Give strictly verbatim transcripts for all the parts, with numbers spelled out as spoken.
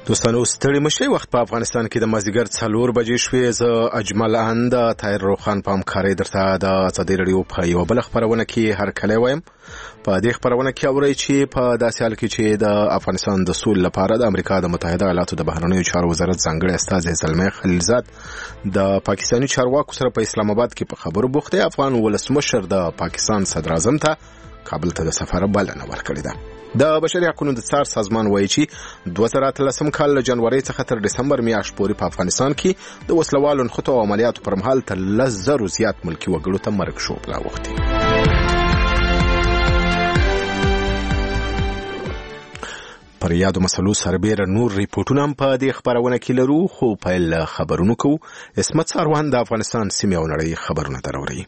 دوستانو ستړي مشي وخت په افغانستان کې د مازیګر څلور بجې شوې. زه اجمل اند طاهر روخان په همکارۍ درته د ازادي رادیو په یو بل خبرونه کې هر کله وایم. په دې خبرونه کې اورئ چې په داسې حال کې چې د افغانستان د سولې لپاره د امریکا د متحده ایالاتو د بهرنیو چارو وزارت ځانګړی استازی زلمي خلیلزاد د پاکستاني چارواکو سره په اسلام آباد کې په خبرو بوخت دی. افغان ولسمشر د پاکستان صدر اعظم ته کابل ته د سفر بلنه ورکړې ده. د بشري حقوقو د څار سازمان وایي چې دوه زره اتلسم کال له جنوري څخه تر دسمبر میاشت پورې په افغانستان کې د وسلوالو نښتو او عملیاتو پر مهال تر لس زرو زیات ملکي وګړو ته مرګ شوبله اوښتې. پر یادو مسلو سربیره نور ریپورټونه هم په دې خبرونه کې لرو، خو پیل خبرونو کوو. عصمت ساروان د افغانستان سیمې او نړۍ خبرونه دروړي.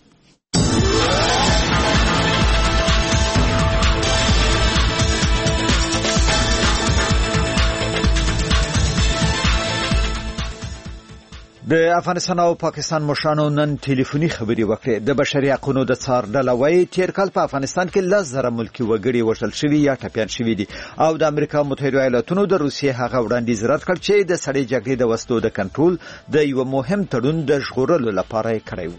د افغانستان او پاکستان مشرانو نن ټلیفوني خبري وکړې. د بشري حقوقو د څار ډله وايي تیر کال په افغانستان کې لس زره ملکي وګړي وژل شوي یا ټپیان شوي دي، او د امریکا متحده ایالاتونو د روسیې هغه وړاندیز رد کړ چې د سړې جګړې د وسلو د کنټرول د یو مهم تړون د ژغورلو لپاره یې کړی و.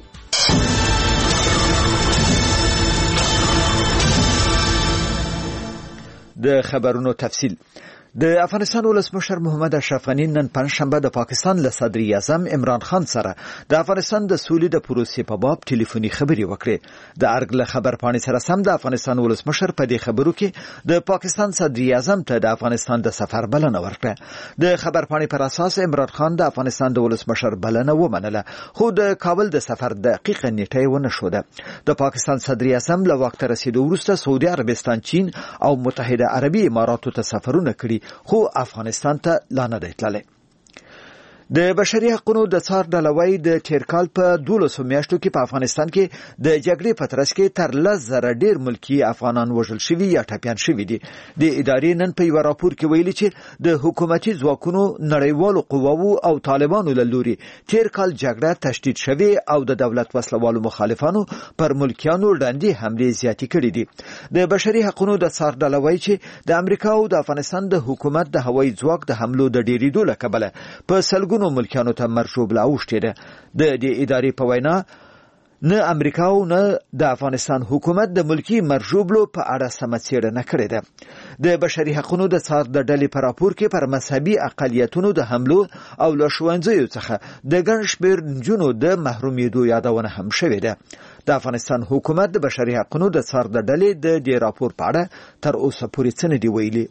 د خبرونو تفصیل. د افغانستان ولسمشر محمد اشرف غني نن پنځشنبه د پاکستان له صدر اعظم عمران خان سره د افغانستان د سولې د پروسې په باب ټلیفوني خبري وکړې. د ارګ له خبرپاڼې سره سم د افغانستان ولسمشر په دې خبرو کې د پاکستان صدر اعظم ته د افغانستان د سفر بلنه ورکړه. د خبرپاڼې پر اساس عمران خان د افغانستان د ولسمشر بلنه ومنله، خو د کابل د سفر دقیق نیټه ونه شوه. د پاکستان صدر اعظم له وخت رسیدو وروسته سعودي عربستان، چین او متحده عربي اماراتو ته سفرونه کړي، خو افغانستان ته لا نه دی تللی. د بشري حقوقو د څار ډله وايي د تیر کال په دولسو میاشتو کې په افغانستان کې د جګړې په ترڅ کې تر لس زره ډیر ملکي افغانان وژل شوي یا ټپیان شوي دي. د ادارې نن په یو راپور کې ویلي چې د حکومتي ځواکونو، نړیوالو قواوو او طالبانو له لوري تیر کال جګړه تشدید شوې او د دولت وسلوالو مخالفانو پر ملکیانو وړاندې حملې زیاتې کړې دي. د بشري حقوقو د څار ډله وايي چې د امریکا او د افغانستان د حکومت د هوایي ځواک د حملو د ډیریدو له کبله په سلګونو ملکیانو ته مرشوب لا اوښتې ده. د دې ادارې په وینا نه امریکا او نه د افغانستان حکومت د ملکی مرجوبلو په اړه سمه څېړنه کړې ده. د بشري حقوقو د څار د ډلې په راپور کې پر مذهبي اقلیتونو د حملو او له ښوونځیو څخه د ګڼ شمېر نجونو د محرومېدو یادونه هم شوې ده. د افغانستان حکومت د بشري حقوقو د څار د ډلې د دې راپور په اړه تر اوسه پورې څه نه دي ویلي.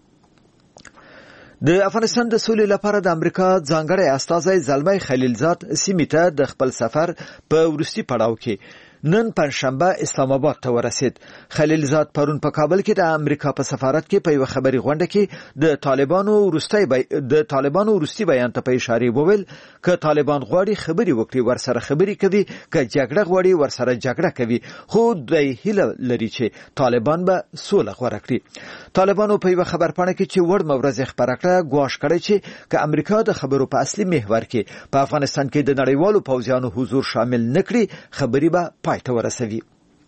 د افغانستان د سولې لپاره د امریکا ځانګړی استازی زلمي خلیلزاد سیمې ته د خپل سفر په وروستي پړاو کې نن پنځشنبه اسلام آباد ته ورسید. خلیلزاد پرون په کابل کې د امریکا په سفارت کې په یو خبري غونډه کې د طالبانو وروستي بی... د طالبانو وروستي بیان ته په اشاره وویل ک طالبان غواړي خبري وکړي ورسره خبري کوي، ک جګړه غواړي ورسره جګړه کوي، خو د هیله لري چې طالبان به سوله غوړه کړي. طالبانو په یو خبرپاڼه کې چې وړ مورز خبره کړه ګواښ کړی چې ک امریکا د خبرو په اصلي محور کې په افغانستان کې د نړیوالو پوځیانو حضور شامل نکړي، خبري به پای ته ورسوي.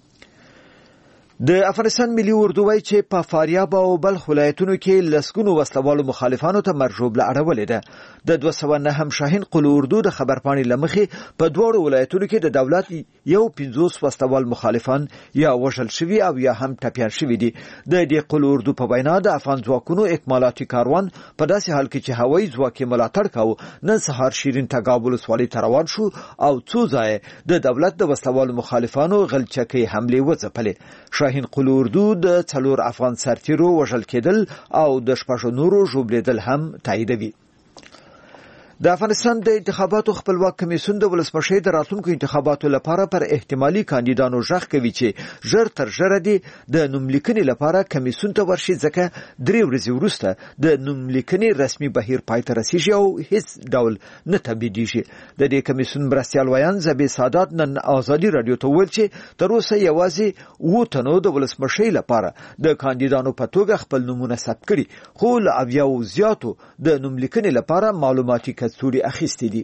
د افغانستان ملي اردو وايي چې په فاریاب او بلخ ولایتونو کې لسګونو وسلوالو مخالفانو ته مرجوب اړولې ده. د دوه سوه نهم شاهین قل اردو د خبرپاڼې لمخې په دوړو ولایتونو کې د دولت یو پنځوس وسلوال مخالفان یا وژل شوي او یا هم ټپیان شوي دي. د دې قل اردو په وینا د افغان ځواکونو اکمالاتي کاروان په داسې حال کې چې هوایي ځواک یې ملاتړ کاوه نن سهار شیرین تګاب ولسوالۍ ته روان شو او څو ځایه د دولت د وسلوالو مخالفانو غلچکۍ حملې وځپلې. شاهین قل اردو د څلور افغان سرتیرو وژل کېدل او د شپږو نورو ژوبلېدل هم تاییدوي. د افغانستان د انتخاباتو خپلواک کمیسیون د ولسمشۍ د راتلونکو انتخاباتو لپاره پر احتمالي کاندیدانو ژغ کوي چې ژر تر ژره دي د نوملیکنې لپاره کمیسیون ته ورشي، ځکه درې ورځې وروسته د نوملیکنې رسمي بهیر پای ته رسیږي او هیڅ ډول نه تبدیلیږي. د دې کمیسیون مرستیال ویان زبې سادات نن ازادي رادیو ته وویل چې تر اوسه یوازې اووه تنو د ولسمشۍ لپاره د کاندیدانو په توګه خپل نومونه ثبت کړي، خو له اویاو زیاتو د نوملیکنې لپاره معلوماتي کڅوړې اخیستې دي.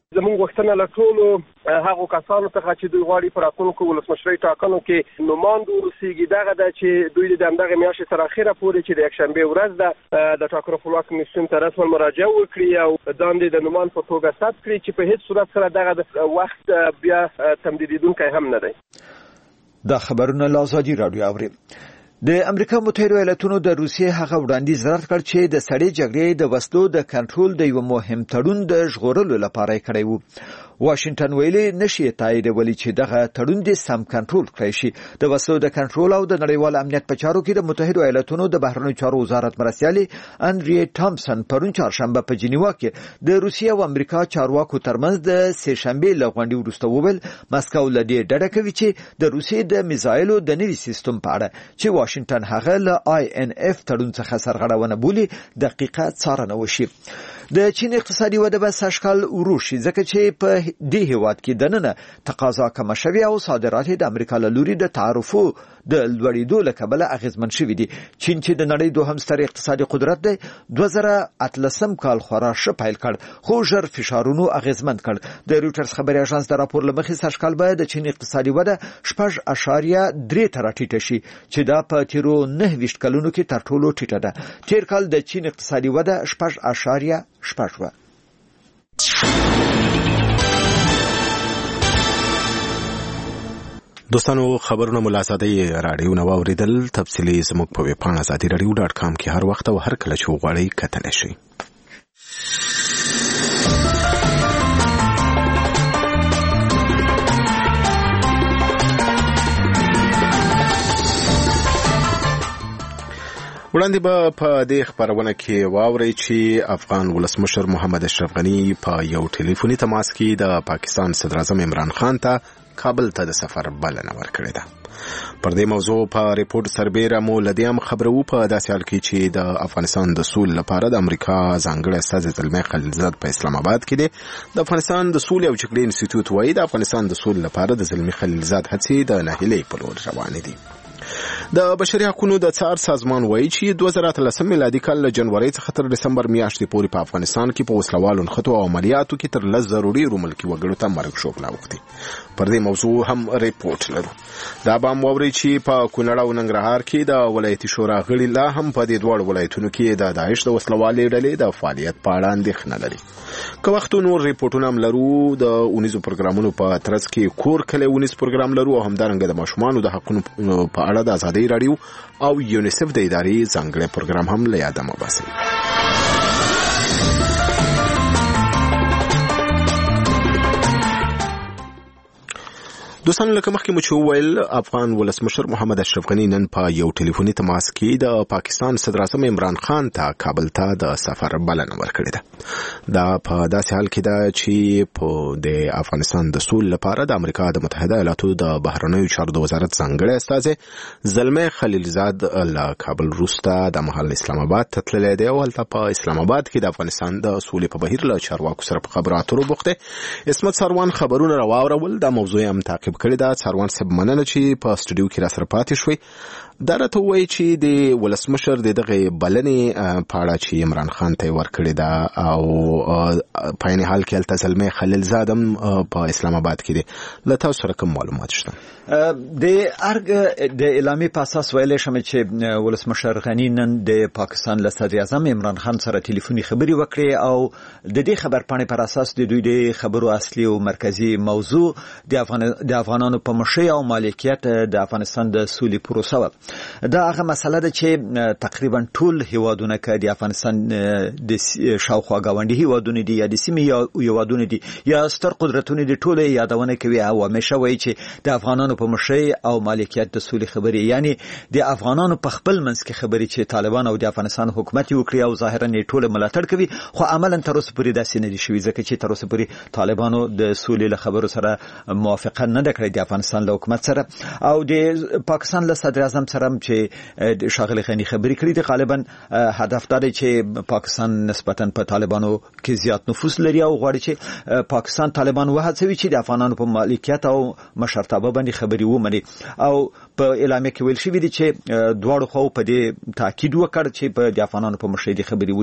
زموږ غوښتنه له ټولو هغو کسانو څخه چې دوی غواړي په راتلونکو ولسمشرۍ ټاکنو کې نوماند واوسېږي دغه ده چې دوی د همدغې میاشتې تر اخره پورې چې د یکشنبې ورځ ده د ټاکنو خپلواک کمیسیون ته رسما مراجعه وکړي او دندې د نوماند په توګه ثبت کړي چې په هیڅ صورت سره دغه وخت بیا تمدیدېدونکی هم نه دی. دا خبرونه له ازادي راډیو اوري. د امریکا متحده ایالاتونو د روسیې هغه وړاندیز رد کړ چې د سړې جګړې د وسلو د کنټرول د یو مهم تړون د ژغورلو لپاره یې کړی وو. واشنگټن ویلي نشي تاییدولی چې دغه تړون د سم کنټرول کړی شي. د وسلو د کنټرول او د نړیوال امنیت په چارو کې د متحده ایالاتونو د بهرنیو چارو وزارت مرستیالي انډری ټامسن پرون چهارشنبه په جنیوا کې د روسیې او امریکا چارواکو ترمنځ د سه شنبه له غونډې وروسته وویل مسکو له دې ډډه کوي چې د روسیې د میزایلو د نوي سیستم په اړه چې واشنگټن هغه له آی ان اف تړون څخه سرغړونه بولي دقیقه څارنه وشي. د چین اقتصادي وده به سږکال وروشي ځکه چې په دې هیواد کې دننه تقاضا کم شوی او صادرات د امریکا له لوري د تعرفو د لوړېدو له کبله اغیزمن شوي دي. چین چې د نړۍ دوهم ستر اقتصادي قدرت دی دوه زره اتلسم کال خورا ښه پیل کړ خو ژر فشارونو اغیزمن کړ. د رویټرز خبري اژانس د راپور له مخې سږکال به د چین اقتصادي وده شپږ اعشاریه درې ته راټیټه شي چې دا په تیرو نهه ویشت کلونو کې تر ټولو ټیټه ده. تیر کال د چین اقتصادي وده شپږ اعشاریه شپږ وه. دوستانو خبرونه مو له ازادۍ راډیو نه واورېدل. تفصیلي زموږ په ویب پاڼه ازادي راډیو ډاټ کام کې هر وخت او هر کله چې وغواړئ کتلی شئ. وړاندې به په دې خبرونه کې واورئ چې افغان ولسمشر محمد اشرف غني په یو ټلیفوني تماس کې د پاکستان صدر اعظم عمران خان ته کابل ته د سفر بلنه ورکړې ده. پر دې موضوع په ریپورت سربیره مو له دې هم خبرو په داسې حال کې چې د افغانستان د سولې لپاره د امریکا ځانګړی استازی زلمی خلیلزاد په اسلام آباد کې دی. د افغانستان د سولې او جګړې انسټیټیوټ وایي د افغانستان د سولې لپاره د زلمی خلیلزاد هڅې د ناهیلۍ په لور روانې دي. د بشري حقوقو د څار سازمان وایي چې دوه زره اتلسم میلادي کال له جنوري څخه تر دسمبر میاشتې پورې په افغانستان کې په وسلوالو نښتو او عملیاتو کې تر لس زرو ډېرو ملکي وګړو ته مرګ ژوبله اوښتې. پر دې موضوع هم ریپورت لرو. دا به هم واورئ چې په کونړ او ننګرهار کې د ولایتي شورا غړي لا هم په دې دواړو ولایتونو کې د داعش د وسلوالې ډلې د فعالیت په اړه اندېښنه لري. که وخت نور ریپورټونه هم لرو. د اونیزو پروګرامونو په ترڅ کې کور کلی اونیز پروګرام لرو او همدارنګه د ماشومانو د حقونو په اړه د ازادۍ راډیو او یونیسف د ادارې ځانګړی پروګرام هم له یاده مه باسئ. دوستانو لکه مخکې مو چې وویل افغان ولسمشر محمد اشرف غني نن په یو ټلیفوني تماس کې د پاکستان صدر اعظم عمران خان ته کابل ته د سفر بلنه ورکړې ده. دا په داسې حال کې ده چې په د افغانستان د سولې لپاره د امریکا د متحده ایالاتو د بهرنیو چارو د وزارت ځانګړی استازی زلمی خلیلزاد له کابل وروسته د مهال اسلام آباد ته تللی دی او هلته په اسلام آباد کې د افغانستان د سولې په بهیر له چارواکو سره په خبرو اترو بوخت دی. عصمت سروان خبرونه راواورول. دا موضوع هم تعقیب کړی ده. سروان صاحب مننه چې په استودیو کې را سره پاتې شوي. دا راته وایي چې د ولسمشر د دغه بلنې په اړه چې عمران خان ته ورکړې ده او په عین حال کې هلته زلمی خلیلزاد هم په اسلام آباد کې دی. له تاسو سره کوم معلومات شته؟ د ارګ د اعلامیې په اساس ویلی شم چې ولسمشر غني نن د پاکستان له صدر اعظم عمران خان سره ټلیفوني خبرې وکړې او د دې خبرپاڼې پر اساس د دوی د خبرو اصلي او مرکزي موضوع د افغان د افغانانو په مشرۍ او مالکیت د افغانستان د سولې پروسه وه. دا هغه مسله ده چې تقریبا ټول هیوادونه کې د افغانستان د شاوخوا ګاونډي هیوادونه دي یا د سیمې هیوادونه دي یا ستر قدرتونه دي ټول یادونه کوي او همیشه وایي چې د افغانانو په مشرۍ او مالکیت د سولې خبرې یعنی د افغانانو په خپل منځ کې خبرې چې طالبان او د افغانستان حکومت وکړي او ظاهرا یې ټول ملاتړ کوي خو عملاً تر اوسه پورې داسې نه دي شوي ځکه چې تر اوسه پورې طالبانو د سولې له خبرو سره موافقه نه ده کړې د افغانستان له حکومت سره او د پاکستان له صدر اعظم سره چې ښاغلي غني خبرې کړې دي غالبا هدف دا دی چې پاکستان نسبتاً په طالبانو کې زیات نفوذ لري او غواړي چې پاکستان طالبان وهڅوي چې د افغانانو په مالکیت او مشرتابه باندې خبرې ومني او په اعلامیه کې ویل شوی دی چې دواړو خو په دې تاکید وکړ چې په د افغانانو په مشرۍ خبرې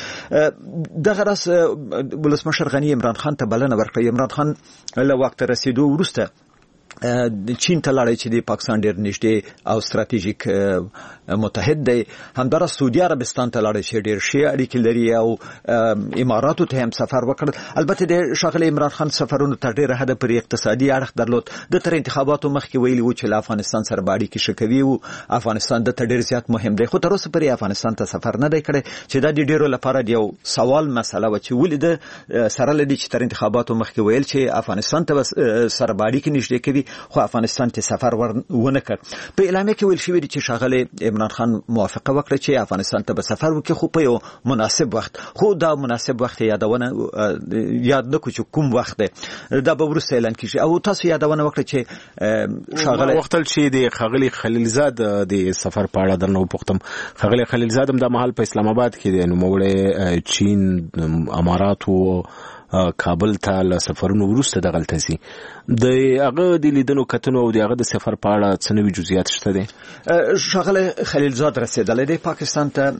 وشي. دغه راس ولسمشر غني عمران خان ته بلنه ورکړه. عمران خان له وخت رسیدو وروسته چین ته لاړی چې د پاکستان ډېر نږدې او ستراتیژیک متحد دی. همدارس سعودي عربستان ته لاړی چې ډېر ښې اړیکې لري او اماراتو ته هم سفر وکړ. البته د ښاغلي عمران خان سفرونو ته ډېر حد پورې اقتصادي اړخ درلود. د تر انتخاباتو مخکې ویلي و چې له افغانستان سره به اړیکې ښه کوي او افغانستان د ته ډېر زیات مهم دی، خو تر اوسه پورې افغانستان ته سفر نه دی کړی چې دا د ډېرو لپاره یو سوال مسله و چې ولې د سره لدی چې تر انتخاباتو مخکې ویل چې افغانستان ته سره به اړیکې نږدې کوي خو افغانستان ته سفر ونه کړ. په اعلامیه کې ویل شوی دی چې ښاغلي عمران خان موافقه وکړه چې افغانستان ته به سفر وکړي خو په یو مناسب وخت. خو دا مناسب وخت یادونه یاد نه کو چې کوم وخت دی، دا به وروسته اعلان کیږي. او تاسو یادونه وکړه چې ښاغلي وختل چې د ښاغلي خلیلزاد د سفر په اړه درنه وپوښتم. ښاغلي خلیلزاد هم د مهال په اسلام آباد کې دی، نوموړی چین، امارات او کابل ته له سفرونو وروسته دغلته سي. د هغه د لیدنو کتنو او د هغه د سفر په اړه څه نوي جزئیات شته دي؟ ښاغلی خلیلزاد رسېدلی دی پاکستان ته.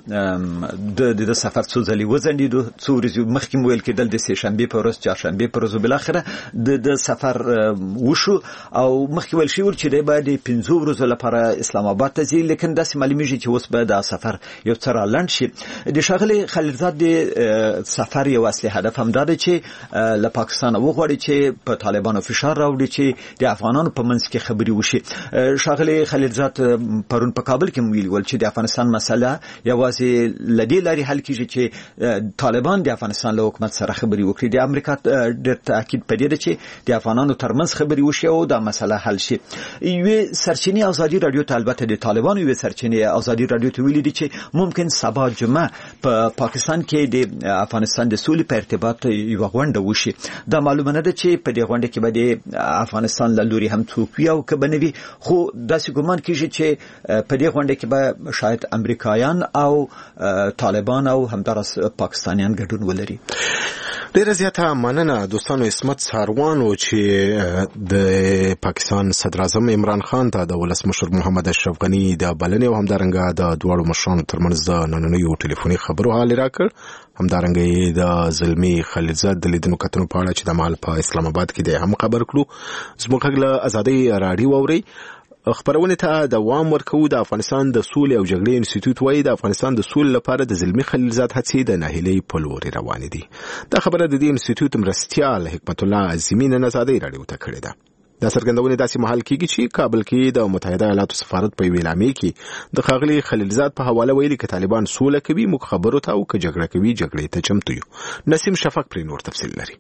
د د سفر څو ځلې وځنډېدو، څو ورځې مخکې مو ویل کېدل د سې شنبې په ورځ، چهارشنبې په ورځ، بالاخره د د سفر وشو او مخکې ویل شوي چې دی باید د پنځو ورځو لپاره اسلام آباد ته ځي، لیکن داسې معلومیږي چې اوس به دا سفر یو څه رالنډ شي. د ښاغلي خلیلزاد د سفر یو اصلي هدف همدا دی چې له پاکستان وغواړي چې په طالبانو فشار راوړي چې د افغانانو په منځ کې خبرې وشي. ښاغلي خلیلزاد پرون په کابل کې ویلي ول چې د افغانستان مسله یوازې لدې لارې حل کیږي چې طالبان د افغانستان له حکومت سره خبرې وکړي. د امریکا ډېر تاکید پدې ده چې د افغانانو ترمنځ خبرې وشي او دا مسله حل شي. یوې سرچینې ازادي رادیو ته، البته د طالبانو یوې سرچینې ازادي رادیو ته ویلي دي چې ممکن سبا جمعه په پاکستان کې د افغانستان د سولې په ارتباط یو غونډه وشي. دا معلومه نه ده چې په دې غونډه کې به د افغانستان له لوري هم څوک وي او که به نه وي، خو داسې ګمان کېږي چې په دې غونډه کې به شاید امریکایان او طالبان او همدارس پاکستانیان ګډون ولري. ډیره زیاته مننه دوستانو. عصمت ساروان چې د پاکستان صدر اعظم عمران خان ته د ولسمشر محمد اشرف غني د بلنې او همدارنګه د دواړو مشرانو ترمنځ د نننیو ټلیفوني خبرو حال راکړ. همدارنګه د زلمی خلیلزاد د لیدنو کتنو په اړه چې د مال په اسلام آباد کې دی هم خبر کړو. زموږ له ازادي رادیو اوري خبرونه ته دوام ورکوي. د افغانستان د سولې او جګړې انسټیټیوټ وايي د افغانستان د سولې لپاره د زلمی خلیلزاد هڅې د ناهیلۍ په لور روانې دي. دا خبره د دې انسټیټیوټ مرستیال حکمت الله عظیمی نن ازادي رادیو ته کړې ده. دا څرګندونه داسې مهال کېږي چې کابل کې د متحده ایالاتو سفارت په اعلامیه کې د ښاغلي خلیلزاد په حواله ویلي چې طالبان سوله کوي، موږ خبرو ته او که جګړه کوي جګړې ته چمتو یو. نسیم شفق پرې نور تفصیل لري.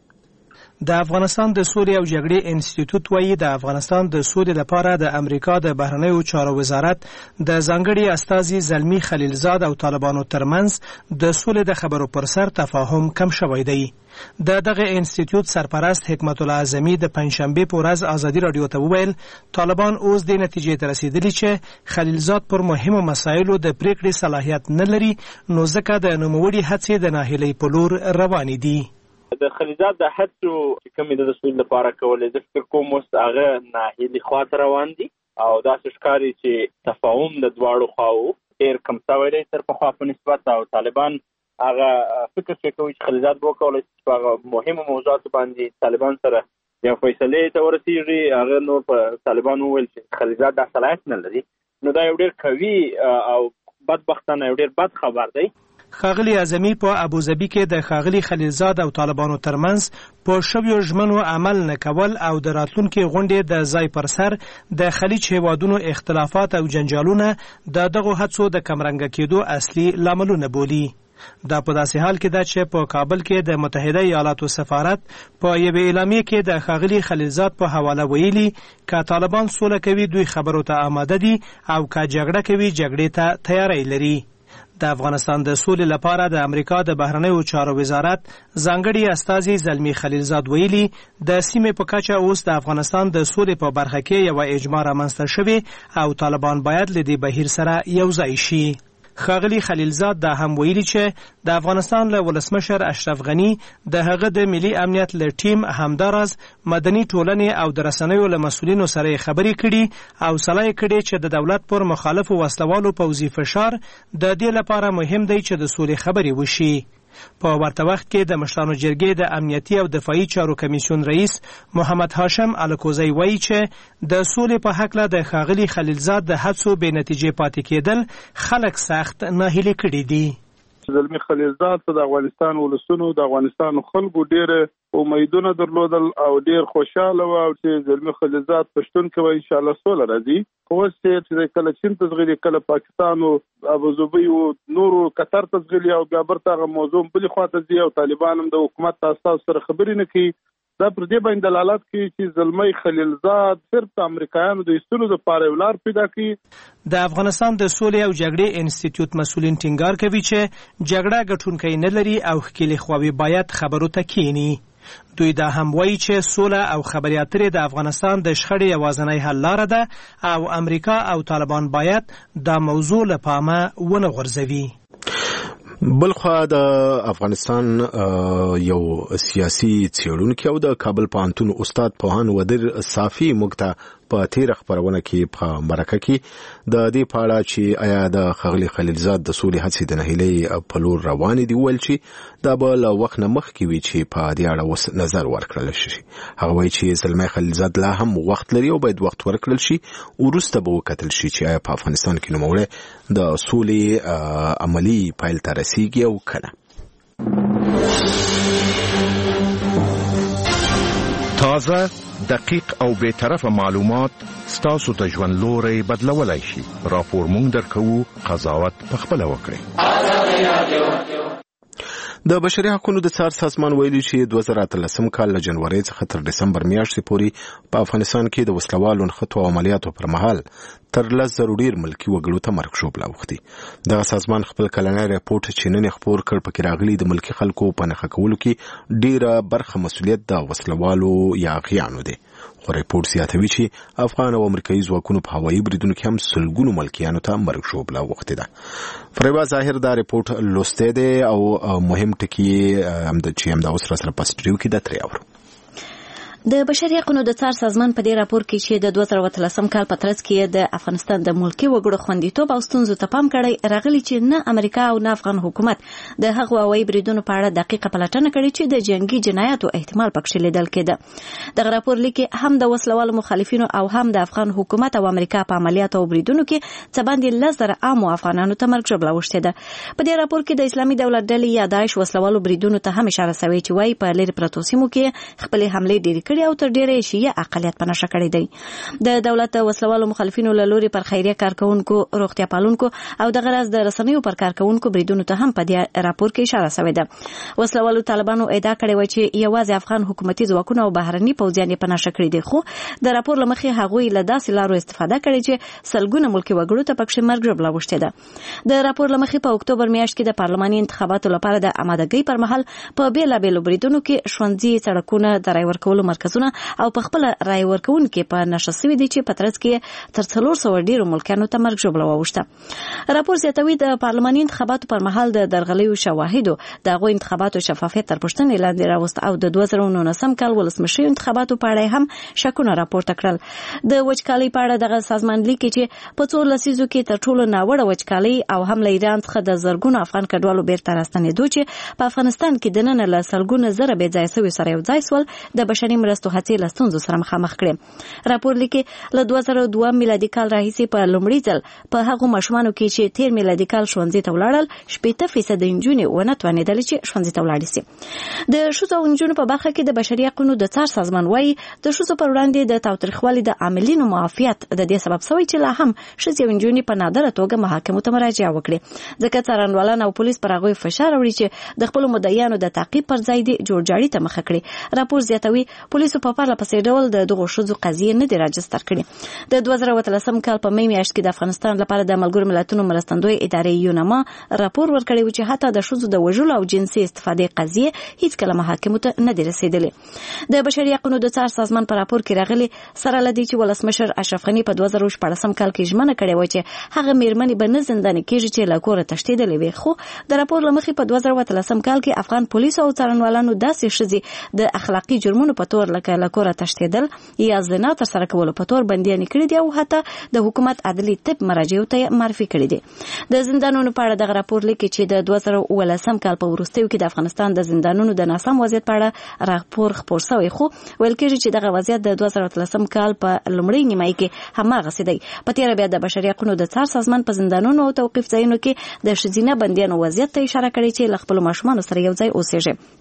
د افغانستان د سولې او جګړې انسټیټیوټ وايي د افغانستان د سولې لپاره د امریکا د بهرنیو چارو وزارت د ځانګړي استازي زلمی خلیلزاد او طالبانو ترمنځ د سولې د خبرو پر سر تفاهم کم شوی دی. د دغه انسټیټیوټ سرپرست حکمت الله اعظمي د پنځشنبې په ورځ ازادي رادیو ته وویل طالبان اوس د نتیجې ته رسیدلي چې خلیلزاد پر مهمو مسایلو د پریکړې صلاحیت نه لري، نو ځکه د نوموړي هڅې د ناهیلۍ په لور روانې دي. د خلیلزاد د هڅو چې کومې د سولې لپاره کولې زه فکر کوم اوس هغه ناهیلي خواته روان دي او داسې ښکاري چې تفاهم د دواړو خواو ډېر کم شوی دی تر پخوا په نسبت، او طالبان هغه فکر چې کوي چې خلیلزاد به وکولی چې په هغه مهمو موضوعاتو باندې طالبان سره یو فیصلې ته ورسېږي. هغه نور په طالبان وویل چې خلیلزاد دا صلاحیت نه لري، نو دا یو ډېر قوي او بدبختانه یو ډېر بد خبر دی. ښاغلي اعظمي په ابوظبي کې د ښاغلي خلیلزاد او طالبانو ترمنځ په شویو ژمنو عمل نه کول او د راتلونکي غونډې د ځای پر سر د خلیج هیوادونو اختلافات او جنجالونه د دغو هڅو د کمرنګه کېدو اصلي لاملونه بولي. دا په داسې حال کې ده چې په کابل کې د متحده ایالاتو سفارت په یوې اعلامیه کې د ښاغلي خلیلزاد په حواله ویلي که طالبان سوله کوي دوی خبرو ته آماده دي او که جګړه کوي جګړې ته تیاری لري. د افغانستان د سولې لپاره د امریکا د بهرنیو چارو وزارت ځانګړي استازي زلمی خلیلزاد ویلي د سیمې په کچه اوس د افغانستان د سولې په برخه کې یوه اجماع رامنځته شوې او طالبان باید له دې بهیر سره یوځای شي. ښاغلي خلیلزاد دا هم ویلي چې د افغانستان له ولسمشر اشرف غني د هغه د ملي امنیت له ټیم همداراز مدني ټولنې او د رسنیو له مسؤلینو سره خبرې کړي او سلا یې کړي چې د دولت پر مخالفو وسلوالو پوځي فشار د دې لپاره مهم دی چې د سولې خبرې وشي. په ورته وخت کې د مشرانو جرګې د امنیتي او دفاعي چارو کمیسیون رئیس محمد هاشم الکوزی وایي چې د سولې په هکله د ښاغلي خلیلزاد د هڅو بې نتیجې پاتې کېدل خلک سخت ناهیلي کړي دي. زلمی خلیلزاد ته د افغانستان ولسونو د افغانستان خلکو ډېر امیدونه درلودل او ډېر خوشاله و چې زلمی خلیلزاد پښتون کوي ان شاء الله سوله راځي. خو چې کله چین تزغیلی کله پاکستان او ابوظبي او نورو قطر تزغیلی او بیا برته هغه موضوع بلې خواته ځي او طالبان هم د حکومت تاسو سره خبرې نه کوي. دا پر دې باندې دلالت کوي چې زلمی خلیلزاد صرف د امریکایانو د ایستلو لپاره یو لار پیدا کړي. د افغانستان د سولې او جګړې انسټیټیوټ مسؤلین ټینګار کوي چې جګړه ګټونکی نه لري او ښکېلې خواوې باید خبرو ته کښیني. دوی دا هم وایي چې سوله او خبرې اترې د افغانستان د شخړې یوازینۍ حل لاره ده او امریکا او طالبان باید دا موضوع له پامه ونه غورځوي. بلخوا د افغانستان یو سیاسي څېړونکی او د کابل پوهنتون استاد پوهان ودر صافي موږ ته په تیر خبرونه کې په مرکه کې د دې په اړه چې آیا د ښاغلي خلیلزاد د سولې هڅې د نهیلۍ په لور روانې دي ویل چې دا به له وخت نه مخکې وي چې په دې اړه اوس نظر ورکړل شي. هغه وایي چې زلمی خلیلزاد لا هم وخت لري او باید وخت ورکړل شي وروسته به وکتل شي چې آیا په افغانستان کې نوموړی د سولې عملي پایل ته رسیږي او کنه. تازه دقیق او بے طرفه معلومات ستاسو ته ژوند لوري بدلولای شي. راپور مونږ درکو، قضاوت پخپله وکړئ. د بشري حقوقو د څار سازمان ویلي چې دوه زره اتلسم کال له جنوري څخه تر دسمبر میاشتې پورې په افغانستان کې د وسلوالو نښتو عملیاتو پر مهال تر لس زرو ډیر ملکي وګړو ته مرګ ژوبله اوښتي. دغه سازمان خپل کلنی راپورټ چې نن خپور کړ پکې راغلي د ملکي خلکو په نښه کولو کې ډیره برخه مسؤلیت د وسلوالو یا غیانو دی. خو راپورټ زیاتوي چې افغان او امریکایي ځواکونو په هوایي بریدونو کې هم سلګونو ملکیانو ته مرګ ژوبله اوښتې ده. فریبا ظاهر دا راپورټ لوستی دی او مهم ټکي چې همدا اوس را سره په سټډیو کې ده ترې اورو. د بشري حقوقو د څار سازمان په دې راپور کې چې د دوه زره اتلسم کال په ترڅ کې د افغانستان د ملکي وګړو خوندیتوب او ستونزو ته پام کړی راغلی چې نه امریکا او نه افغان حکومت د هغو هوایي بریدونو په اړه دقیقه پلټنه کړې چې د جنگي جنایاتو احتمال پکښې لیدل کېده. دغه راپور لیکي هم د وسلوالو مخالفینو او هم د افغان حکومت او امریکا په عملیاتو او بریدونو کې څه باندې لس زره عامو افغانانو ته مرګ ژوبله اوښتې ده. په دې راپور کې د اسلامي دولت ډلې یا داعش وسلوالو بریدونو ته هم اشاره شوې چې وایي په لرې پرتو سیمو کې خپلې حملې ډېرې کړې او تر ډېرې شیعه اقلیت په نښه کړی دی. د دولت وسلوالو مخالفینو له لوري پر خیریه کارکونکو، روغتیا پالونکو او دغه راز د رسنیو پر کارکونکو بریدونو ته هم په دې راپور کې اشاره شوې ده. وسلوالو طالبانو ادعا کړې وه چې یوازې افغان حکومتي ځواکونه او بهرني پوځیان یې په نښه کړي دي، خو د راپور له مخې هغوی له داسې لارو استفاده کړې چې سلګونه ملکي وګړو ته پکښې مرګ ژوبله اوښتې ده. د راپور له مخې په اکتوبر میاشت کې د پارلماني انتخاباتو لپاره د آمادګۍ پر مهال په بېلابېلو بریدونو کې ښوونځي، سړکونه، د رای ورکولو مرکزونه او په خپل رای ورکوونکي په نښه شوي دي چې په ترڅ کې تر څلور سوه ډیرو ملکیانو ته مرګ ژوبله واوښته. راپور زیاتوي د پارلماني انتخاباتو پر مهال د درغلیو شواهدو د هغوی انتخاباتو شفافیت تر پوښتنې لاندې راوست او د دوه زره نولسم کال ولسمشریو انتخاباتو په اړه هم شکونه راپورته کړل. د وچکالۍ په اړه دغه سازمان لیکي چې په څو لسیزو کې تر ټولو ناوړه وچکالۍ او هم له ایران څخه د زرګونو افغان کډوالو بیرته راستنېدو چې په افغانستان کې دننه له سلګونه زره بې ځایه سوي سره یو ځای سول د بشري مرستو هڅې له ستونزو سره مخامخ کړې. راپور لیکي له دوه زره دوه میلادي کال راهیسې په لومړي ځل په هغو ماشومانو کې چې تیر میلادي کال ښوونځي ته ولاړل شپېته فیصده نجونې ونه توانېدلې چې ښوونځي ته ولاړې سي. د ښځو او نجونو په برخه کې د بشري حقوقو د څار سازمان وایي د ښځو پر وړاندې د تاوتریخوالي د عاملینو معافیت د دې سبب شوی چې لا هم ښځې او نجونې په نادره توګه محاکمو ته مراجعه وکړي، ځکه څارنوالان او پولیس پر هغوی فشار وړي چې د خپلو مدعیانو د تعقیب پر ځای دې جوړجاړي ته مخه کړي. راپور زیاتوي پولیس پولیسو په پرله پسې ډول د دغو ښځو قضیې نه دي راجستر کړي. د دوه زره اتلسم کال په می میاشت کې د افغانستان لپاره د ملګرو ملتونو مرستندوی ادارې یونما راپور ورکړی و چې حتی د ښځو د وژلو او جنسي استفادې قضیې هیڅ کله محاکمو ته نه دي رسیدلې. د بشري حقوقو د څار سازمان په راپور کې راغلي سره لدی چې ولسمشر اشرف غني په دوه زره شپږم کال کې ژمنه کړې و چې هغه میرمنې به نه زنداني کېږي چې له کوره تښتېدلې وي. خو د راپور له مخې په دوه زره اتلسم کال کې افغان پولیسو او څارنوالانو داسې ښځې د اخلاقي جرمونو په تور لکه له کوره تښتېدل یا زنا ترسره کولو په تور بندیانې کړي دي او حتی د حکومت عدلي طب مراجعو ته معرفي کړي دي. د زندانونو په اړه دغه راپور لیکي چې د دوه زره اوولسم کال په وروستیو کې د افغانستان د زندانونو د ناسم وضعیت په اړه راپور خپور شوی، خو ویل کېږي چې دغه وضعیت د دوه زره اتلسم کال په لومړۍ نیمایي کې هماغسې دی. په تېره بیا د بشري حقوقو د څار سازمان په زندانونو او توقیف ځایونو کې د ښځینه بندیانو وضعیت ته اشاره کړې چې له خپلو ماشومانو سره یو ځای اوسېږي.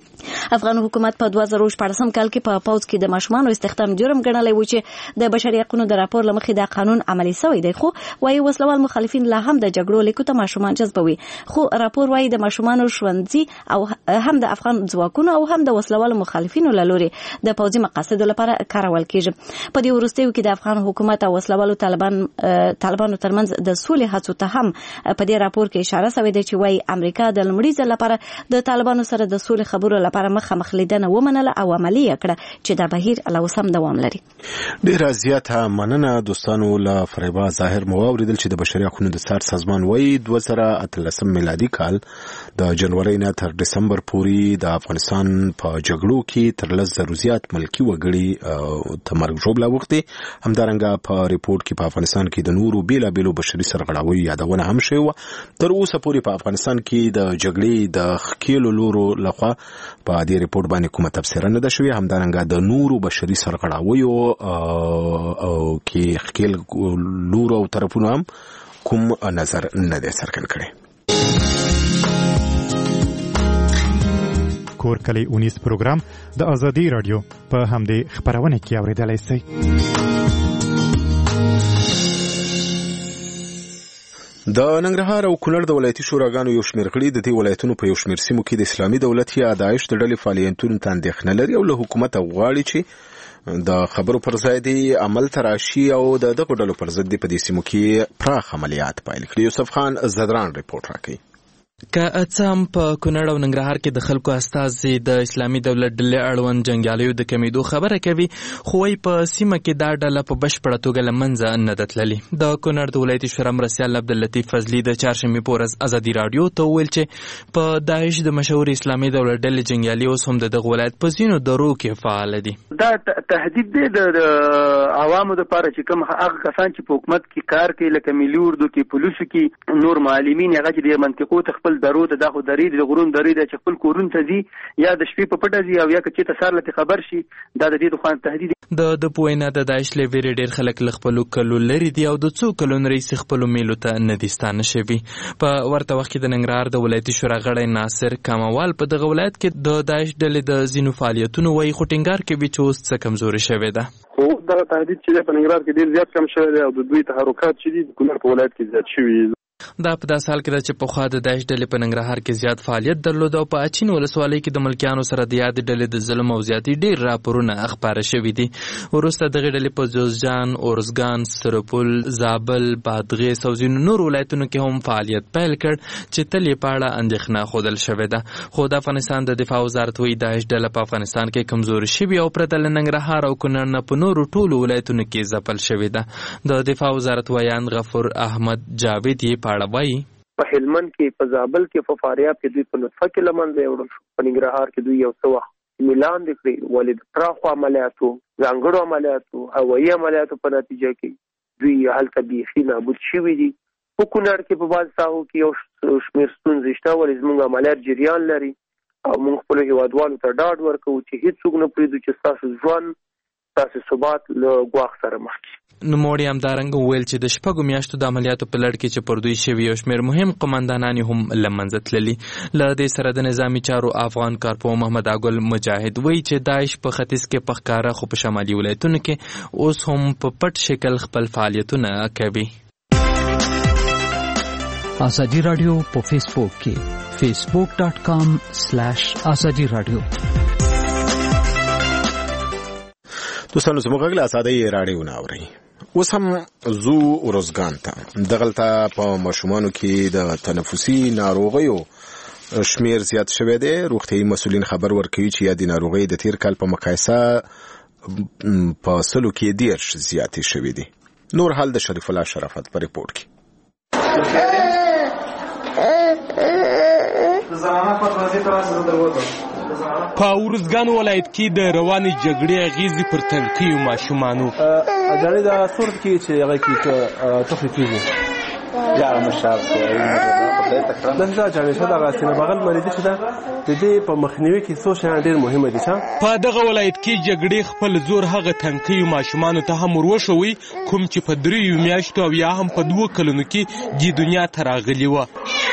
افغان حکومت په دوه زره شپږم کال کې په پوځ کې د ماشومانو استخدام جرم ګڼلی و چې د بشري حقوقو د راپور له مخې دا قانون عملي شوی دی، خو وايي وسلوال مخالفین لا هم د جګړو لیکو ته ماشومان جذبوي. خو راپور وايي د ماشومانو ښوونځي او هم د افغان ځواکونو او هم د وسلوال مخالفینو له لوري د پوځي مقاصدو لپاره کارول کېږي. په دې وروستیو کې د افغان حکومت او وسلوالو طالبان طالبانو ترمنځ د سولې هڅو ته هم په دې راپور کې اشاره شوې ده چې وايي امریکا د لومړي ځل لپاره د طالبانو سره د سولې خبرو لپاره مخامخ لیدنه ومنله او عملي کړه چې دا بهیر لا اوس هم دوام لري. ډېره زیاته مننه دوستانو. له فریبا ظاهر مو واوریدل چې د بشري حقوقو د څار سازمان وايي دوه زره اتلسم میلادي کال د جنوري نه تر دسمبر پورې د افغانستان په جګړو کې تر لس زره زیات ملکی وګړي ته مرګ ژوبله وخته. همدارنګه په ریپورت کې په افغانستان کې د نورو بیلابیلو بشري سرغړاوي یادونه هم شوی و. تر اوسه پورې په افغانستان کې د جګړې د خکیلو لورو لخوا په دې ریپورت باندې کومه تفسیر نه ده شوې. همدارنګه د نورو بشري سرغړاویو کې خکیل لورو او طرفونو هم کوم نظر نه دی څرګند کړی. کور کلی اونیس پروګرام د ازادي رادیو په همدې خبرونه کې اوریدلای شئ. د ننګرهار او کونړ د ولایتي شوراګانو یو شمېر غړي د دې ولایتونو په یو شمېر سیمو کې د اسلامي دولت یا داعش د ډلې فعالیتونو ته اندېښنه لري او له حکومت غواړي چې د خبرو پر ځای دی عمل تراشي او د دغو ډلو پر ضد په دې سیمو کې پراخ عملیات پیل کړي. یوسف خان زدران ریپورت راکوي. که اڅام په کونړ او ننګرهار کې د خلکو استازي د اسلامي دولت ډلې اړوند جنګیالیو د کمیدو خبره کوي، خو وايي په سیمه کې دا ډله په بشپړه توګه له منځه نه ده تللې. د کونړ د ولایتي شورا مرستیال عبداللطیف فضلي د چهارشنبې په ورځ ازادي راډیو ته وویل چې په داعش د مشهور اسلامي دولت ډلې جنګیالي اوس هم د دغه ولایت په ځینو درو کې فعال دي. دا تهدید دی د عوامو لپاره چې کوم هغه کسان چې په حکومت کې کار کوي لکه ملي اردو کې پولیسو کې نور معلمین هغه چې د منطقو ته خپل درو ته دغه درې د غرون درې د خپل کورون ته دي یا د شپې په پټه دي او یا چې تاسو لته خبر شي دا د دې خوان تهدید د د پوینه د داعش لویری ډیر خلک خپل کلو لري دي او د څو کلون رئیس خپل میلو ته نه دي ستانه شوی. په ورته وخت کې د ننګرهار د ولایتي شورا غړی ناصر کموال په دغه ولایت کې د داعش ډلې د زینو فعالیتونو وایي خو ټینګار کوي چې اوس څه کمزوري شوی ده. خو دا تهدید چې په ننګرهار کې ډیر زیات کم شوی دی او د دوی تحرکات چې دي د کونړ په ولایت کې زیات شوي. دا په داسې حال کې ده چې پخوا د داعش ډلې په ننګرهار کې زیات فعالیت درلود او په اچین ولسوالۍ کې د ملکیانو سره د یادې ډلې د ظلم او زیاتي ډېر راپورونه خپاره شوي دي. وروسته دغې ډلې په جوزجان، اورزګان، سرپل، زابل، بادغیس او ځینو نور ولایتونو کې هم فعالیت پیل کړ چې تل یې په اړه اندېښنه ښودل شوې ده. خو د افغانستان د دفاع وزارت وایي داعش ډله په افغانستان کې کمزوري شوې او پرته له ننګرهار او کونړ نه په نورو ټولو ولایتونو کې ځپل شوې ده. د دفاع وزارت ویان غفور احمد جاوید یې په اړه وایي په هلمند کې، په زابل کې، په فاریاب کې دوی په نطفه کې لمنځه یوړل شو. په ننګرهار کې دوی یو څه وخت میلان دي کړی ولې د پراخو عملیاتو، ځانګړو عملیاتو، هوایي عملیاتو په نتیجه کې دوی هلته بیخي نابود شوي دي. په کونړ کې په بعض ساحو کې یو شمېر ستونزې شته ولې زموږ عملیات جریان لري او موږ خپلو هېوادوالو ته ډاډ ورکوو چې هېڅوک نه پرېږدو چې ستاسو ژوند، ستاسو ثبات له ګواښ سره مخ کړي. نوموړي همدارنګه وویل چې د شپږو میاشتو د عملیاتو په لړ کې چې پر دوی شوي یو شمېر مهم قمندانان هم له منځه تللي. له دې سره د نظامي چارو افغان کارپو محمد اګل مجاهد وایي چې داعش په ختیځ کې په ښکاره خو په شمالي ولایتونو کې اوس هم په پټ شکل خپل فعالیتونه کوي. ازادي رادیو په فیسبوک کې فیسبوک ډاٹ کام سلیش ازادي رادیو. دوستانو زموږ غږ له ازادۍ راډیو نه اورئ. اوس هم زو ورزګان ته دغلته په ماشومانو کې د تنفسي ناروغیو شمیر زیات شوی دی. روغتیايي مسؤلین خبر ورکوي چې یادې ناروغۍ د تیر کال په مقایسه په سلو کې دیرش زیاتې شوې دي. نور حال د شریف الله شرافت په ریپورت کې. په ورزګان ولایت کې د روانې جګړې اغیزې پر تنکیو ماشومانو جړې د صورت کې چې هغه کې تخفیف کیږي یا مشاب د دا جړې شته د غاسینه بغل مریض شته د دې په مخنیوي کې څو شیان ډېر مهمه دي. په دغه ولایت کې جګړې خپل زور هغه تنکیو ماشومانو ته هم وروښوي کوم چې په دریو میاشتو او یا هم په دوه کلونو کې دې دنیا ته راغلي وه.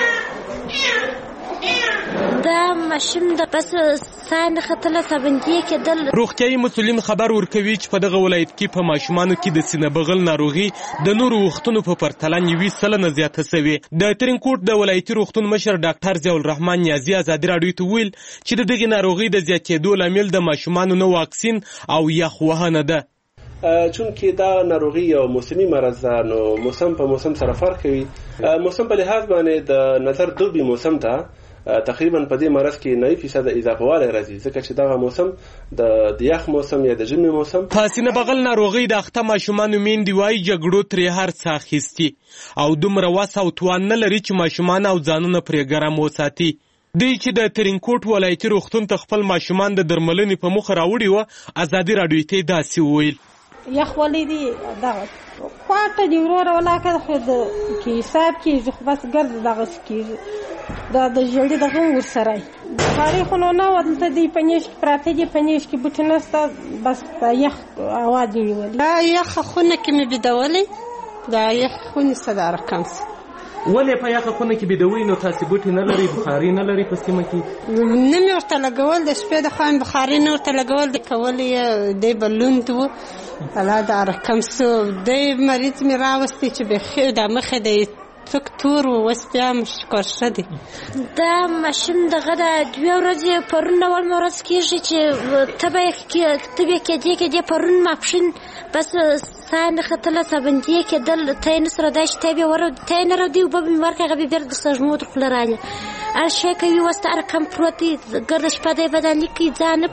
دا ماشوم د پس ساين خطله سبندې کېدل. روغتیايي مسؤلین خبر ورکوي چې په دغه ولایت کې په ماشومانو کې د سینه بغل ناروغي د نورو وختونو په پرتله نوي سلنه زیاته شوې. د ترینکوټ د ولایتي روغتون مشر ډاکټر ضیاء الرحمن نیازي ازادي راډیو ته ویل چې د دغې ناروغي د زیاتېدو لامل د ماشومانو نه واکسین او یخ وهنه ده. چون کې دا ناروغي یو موسمي مرض ده نو موسم په موسم سره فرق کوي. موسم په لحاظ باندې د نظر دوبي موسم ته تقریبا په دې مرض کې نوي فیصد اضافه والی راځي ځکه چې دغه موسم د یخ موسم یا د ژمي موسم. په سینه بغل ناروغي د اخته ماشومانو میندې وایي جګړو ترې هر څه اخیستي او دومره وس او توان نه لري چې ماشومان او ځانونه پرې ګرم وساتي. دوی چې د ترینکوټ ولایتي روغتون ته خپل ماشومان د درملنې په موخه راوړي وه ازادي راډیو ته داسې وویل. یخ ولې دي دغه خواته دي وروره ولاکه خو د کې حساب کېږي خو بس ګرد دغسې کېږي دا د ژړې دغه ورسره بخاري خو نو نه وه دلته دوی په نیش کې پراته دي په نیش کې بوټي نسته بس په یخ هوا دي نیولي. دا یخه خونه کې مې بېدولې دا یخ خونې څه د رقم څه ولې په یخه خونه کې بېدوئ نو تاسې بوټي نه لرئ بخاري نه لرئ په سیمه کې؟ نه مې ورته لګول د شپې د خوا بخاري نه ورته لګول د کولې یې دی به لوند و الله دا رقم څه دی مریض مې راوستی چې بیخي دا مخې دی څوک تور و اوس بیا مشکار شدی. دا ماشوم دغه د دوه ورځې پرون اول ورځ کېږي چې تبه تبه کېدې کېدې پرون ماپښین بس ساين خطله سبندې کېدل تاین سره دا چې تبه ور تاین را دی وب مې ورکه غبي بیر د سجمو در خلرانه ار شي کوي وستاره کم پروتي ګردش پدې بدن کې ځان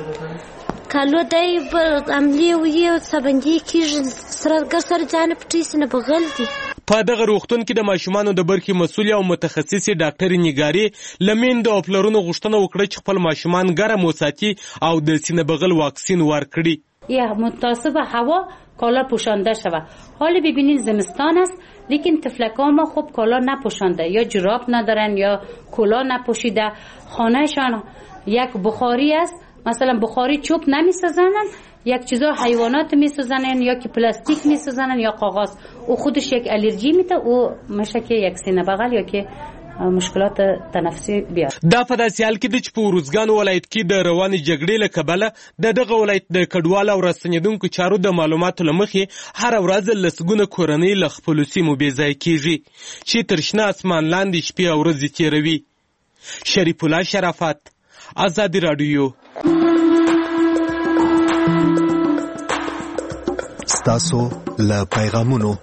پټي کالو دای په عملی وی سبندې کې سره ګر سره ځان پټي سن بغل دي. په دغه روغتون کې د ماشومانو د برخې مسؤل او متخصصې ډاکټر نګاري لمیندو او پلرونو غوښتنه وکړه چې خپل ماشومان ګرم وساتي او د سینه بغل واکسین ورکړي. یا مناسب هوا کالا پوشانده شود. حالا ببینید زمستان است لیکن طفلکان ما خوب کالا نپوشانده یا جراب ندارن یا کلا نپوشیده. خانهشان یک بخاری است مثلا بخاری چوب نمیسازنن یک چیزا حیوانات میسازنن یا که پلاستیک میسازنن یا کاغذ او خودش یک الرژی میده او میشه که یک سینه بغل یا که مشکلات تنفسي بیا. دا په داسې حال کې د چې په ورزګان ولایت کې د روانې جګړې له کبله د دغه ولایت د کډوالو او راستنېدونکو چارو د معلوماتو له مخې هره ورځ لسګونه کورنۍ له خپلو سیمو بېځایه کېږي چې تر شنه اسمان لاندې شپې او ورځې تېروي. شریف الله شرافت ازادي راډیو. ستاسو له پیغامونو.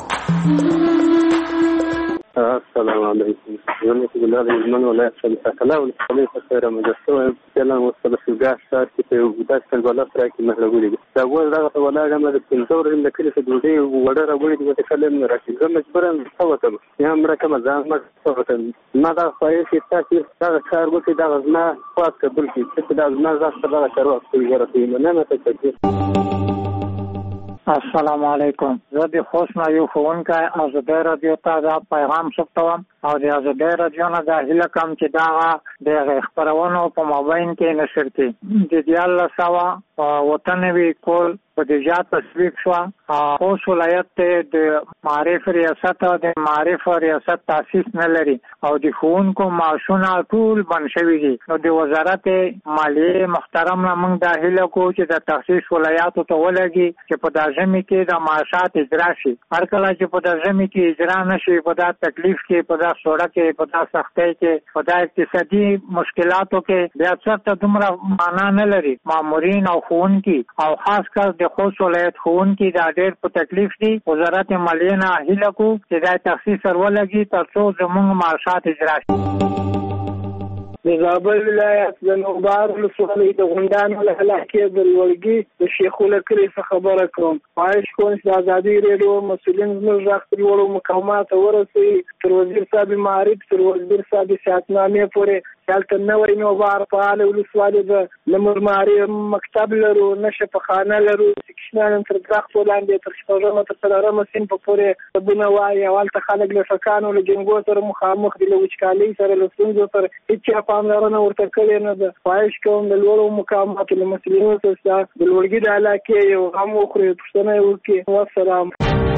السلام علیکم. زه په ګلال یمن ولایت څخه کلاو ولې په سره مجسمه کلام وصل شوګا شار کې په وګداس کل ولا سره کې مهرګولې دا ول دا ولا غمه د پنځور د کلی څخه دوی وړه راوړي د کلم راځي زه مجبورم څوته یا امره کوم ځان ما څوته ما دا خوای چې تاسو دا کار وکړئ دا غزنا خاص کبل کې چې دا غزنا زاسته دا کارو کوي ورته نه نه ته. السلام علیکم. زه د خوست نه یو ښوونکی ازادي راډیو ته دا پیغام ثبتوم او د ازادي راډیو نه دا هیله کوم چې دا د خپرونو په مابین کې نشر کړي. د دیارلس سوه وطن وی کول په دې جات تصویب شو. خوست ولایت ته د معارف ریاست او د معارف ریاست تاسیس نه لري او د ښوونکو معاشونه ټول بند شوي دي. نو د وزارت مالیې محترم نه موږ دا هیله کوو چې د تخصیص ولایاتو ته ولګي چې په دا ژمي کې د معاشات اجرا شي. هر کله چې په دا ژمي کې اجرا نشي په دا تکلیف کې په دا دا سوړه کې په دا سختۍ کې په دا اقتصادي مشکلاتو کې بیا څه دومره معنا نه لري. مامورین او ښوونکي او خاص کر د خوست ولایت ښوونکي دا ډېر په تکلیف دي. وزارت مالیې نه هیله کوو چې دا تخصیص سر ولګي تر څو زموږ معاشات اجرا شي. د زابل ولایت د نوبار ولسوالۍ د غونډانو له هلاکې د لوړګي د شیخوله کلي څخه خبره کوم. خواهش کوم چې د ازادي راډیو مسؤلین زموږ غږ تر لوړو مقاماتو ورسوي، تر وزیر صاحب معارف، تر وزیر صاحب سیاستنامې پورې. هلته نوی نوبار فعال ولسوالۍ ده، نه مرماري مکتب لرو، نه شفاخانه لرو، سکشنان تر درختو لاندې تر شپږمه تر څلورمه صنف پورې صابونه وایي. او هلته خلک له ټکانو له جنګو سره مخامخ دي، له وچکالۍ سره، له ستونزو سره هېچا پاملرنه ورته کړې نه ده. خواهش کوم د لوړو مقاماتو له مسؤلینو څخه د لوړګي د علاقې یو غم وخوري، پوښتنه یې وکړي. والسلام.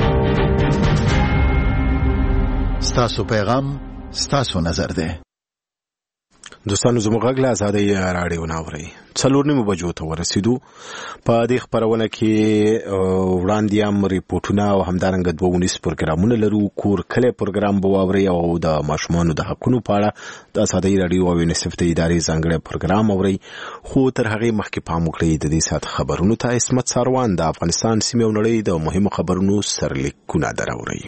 ستاسو پیغام ستاسو نظر دی. دوستانو زموږ غږ له ازادۍ راډیو نه اورئ. څلور نیمو بجو ته ورسېدو. په دې خپرونه کې وړاندې هم ریپورټونه او همدارنګه دوه ونیز پروګرامونه لرو. کور کلی پروګرام به واورئ او د ماشومانو د حقونو په اړه د ازادۍ راډیو او یونیسف د ادارې ځانګړی پروګرام اورئ. خو تر هغې مخکې پام وکړئ د دې ساعت خبرونو ته. عصمت ساروان د افغانستان سیمې او نړۍ د مهمو خبرونو سرلیکونه دراورئ.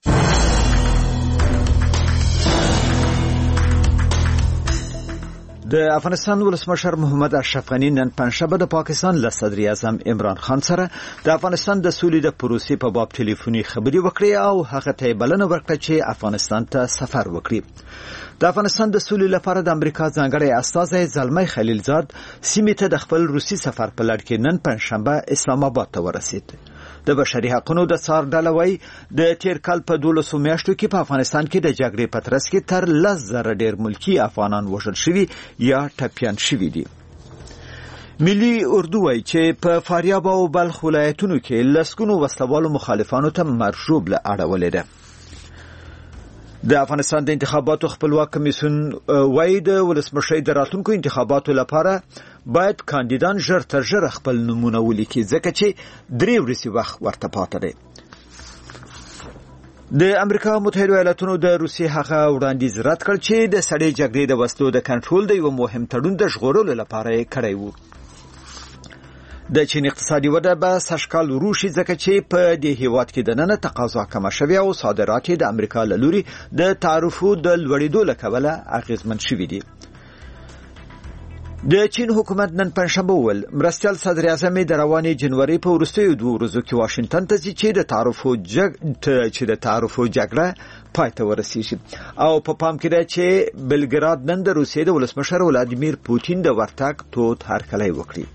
د افغانستان ولسمشر محمد اشرف غني نن پنځشنبه د پاکستان له صدر اعظم عمران خان سره د افغانستان د سولې د پروسې په باب ټلیفوني خبرې وکړې او هغه ته بلنه ورکړه چې افغانستان ته سفر وکړي. د افغانستان د سولې لپاره د امریکا ځانګړی استازی زلمی خلیلزاد سیمې ته د خپل روسي سفر په لړ کې نن پنځشنبه اسلام آباد ته ورسید. د بشري حقوقو د څار ډله وايي د تیر کال په دولسو میاشتو کې په افغانستان کې د جګړې په ترڅ کې تر لس زره ډیر ملکی افغانان وژل شوي یا ټپیان شوي دي. ملي اردو وايي چې په فاریاب او بلخ ولایتونو کې لسګونو وسلوالو مخالفانو ته مرشوب له اړولې ده. د افغانستان د انتخاباتو خپلواک کمیسیون وايي د ولسمشرۍ د راتلونکو انتخاباتو لپاره باید کاندیدان ژر تر ژره خپل نمونه ولیکي ځکه چې درې ورځې وخت ورته پاتې دی. د امریکا متحده ایالاتونو د روسیې هغه وړاندیز رد کړ چې د سړې جګړې د وسلو د کنټرول د یو مهم تړون د ژغورلو لپاره یې کړی و. د چین اقتصادي وده به سږکال وروشي ځکه چې په دې هیواد کې دننه تقاضا کمه شوې او صادرات د امریکا له لوري د تعرفو د لوړېدو له کبله اغېزمن شوي دي. د چین حکومت نن پنځشنبه وویل مرستیال صدر اعظم د روانې جنوري په وروستیو دوه ورځو کې واشنگټن ته ځي چې د تعرفو جګ چې د تعرفو جګړه پای ته ورسیږي. او په پام کې ده چې بلګراد نن د روسیې د ولسمشر ولادیمیر پوتین د ورتګ تود هرکلی وکړي.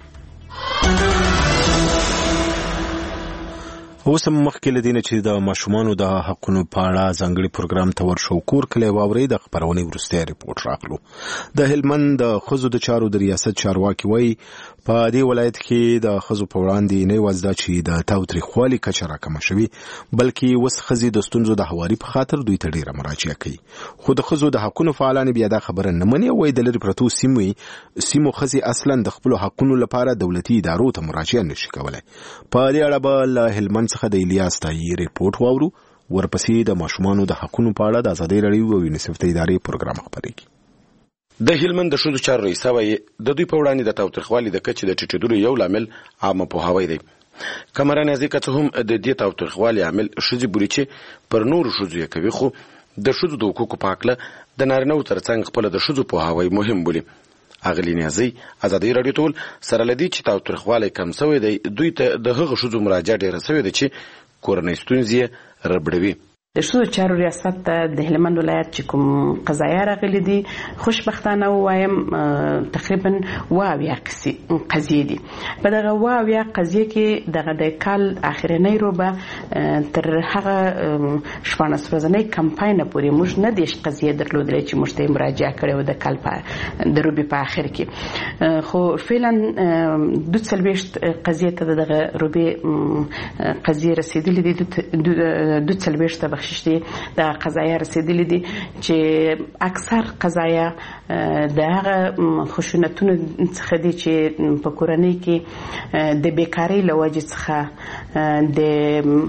اوس هم مخکې له دې نه چې د ماشومانو د حقونو په اړه ځانګړي پروګرام ته ورشو کور کلی واورئ د خپرونې وروستی ریپورټ راغلو. د هلمند د ښځو د چارو د ریاست چارواکي وایي په دې ولایت کې د ښځو په وړاندې نه یوازې دا چې د تاوتریخوالي کچه راکمه شوې بلکې اوس ښځې د ستونزو د هواري په خاطر دوی ته ډېره مراجعه کوي. خو د ښځو د حقونو فعالان بیا دا خبره نه مني او وایي د لرې پرتو سیمو سیمو ښځې اصلا د خپلو حقونو لپاره دولتي ادارو ته مراجعه نشي کولی. په دې اړه به له هلمند څخه د الیاس تایي ریپورټ واورو. ورپسې د ماشومانو د حقونو په اړه د ازادۍ راډیو او یونیسف د ادارې پروګرام خپرېږي. د هلمند د ښځو چارو رئیسه وایي د دوی په وړاندې د تاوتریخوالي د کچې د ټیټېدلو یو لامل عامه پوهاوی دی. کمره نازکه څه هم د دې تاوتریخوالي عامل ښځې بولي چې پر نورو ښځو یې کوي، خو د ښځو د حقوقو په هکله د نارینه‌وو ترڅنګ خپله د ښځو پوهاوی مهم بولي. اغلی نیازی ازادۍ راډیو ته وویل سره له دې چې تاوتریخوالی کم سوی دی دوی ته د هغو ښځو مراجعه ډېره سوې ده چې کورنۍ ستونزې یې ربړوي. د ښځو چارو ریاست ته د هلمند ولایت چې کوم قضایا راغلي دي خوشبختانه ووایم تقریبا اووه اویا قضیې دي. په دغه اووه اویا قضیې کې دغه د کال اخرنۍ روبه تر هغه شپاړس ورځنۍ کمپاینه پورې موږ نه دېرش قضیې درلودلې چې موږ ته یې مراجعه کړې وه د کال په د روبې په اخر کې. خو فعلا دوه څلوېښت قضیې ته د دغه روبې قضیې رسېدلې دي، دوه څلوېښت ته بخششتي د قضایا رسیدلې دي چې اکثر قضایا د هغه خشونتونو څخه دي چې په کورنۍ کې د بیکاری له وجې څخه د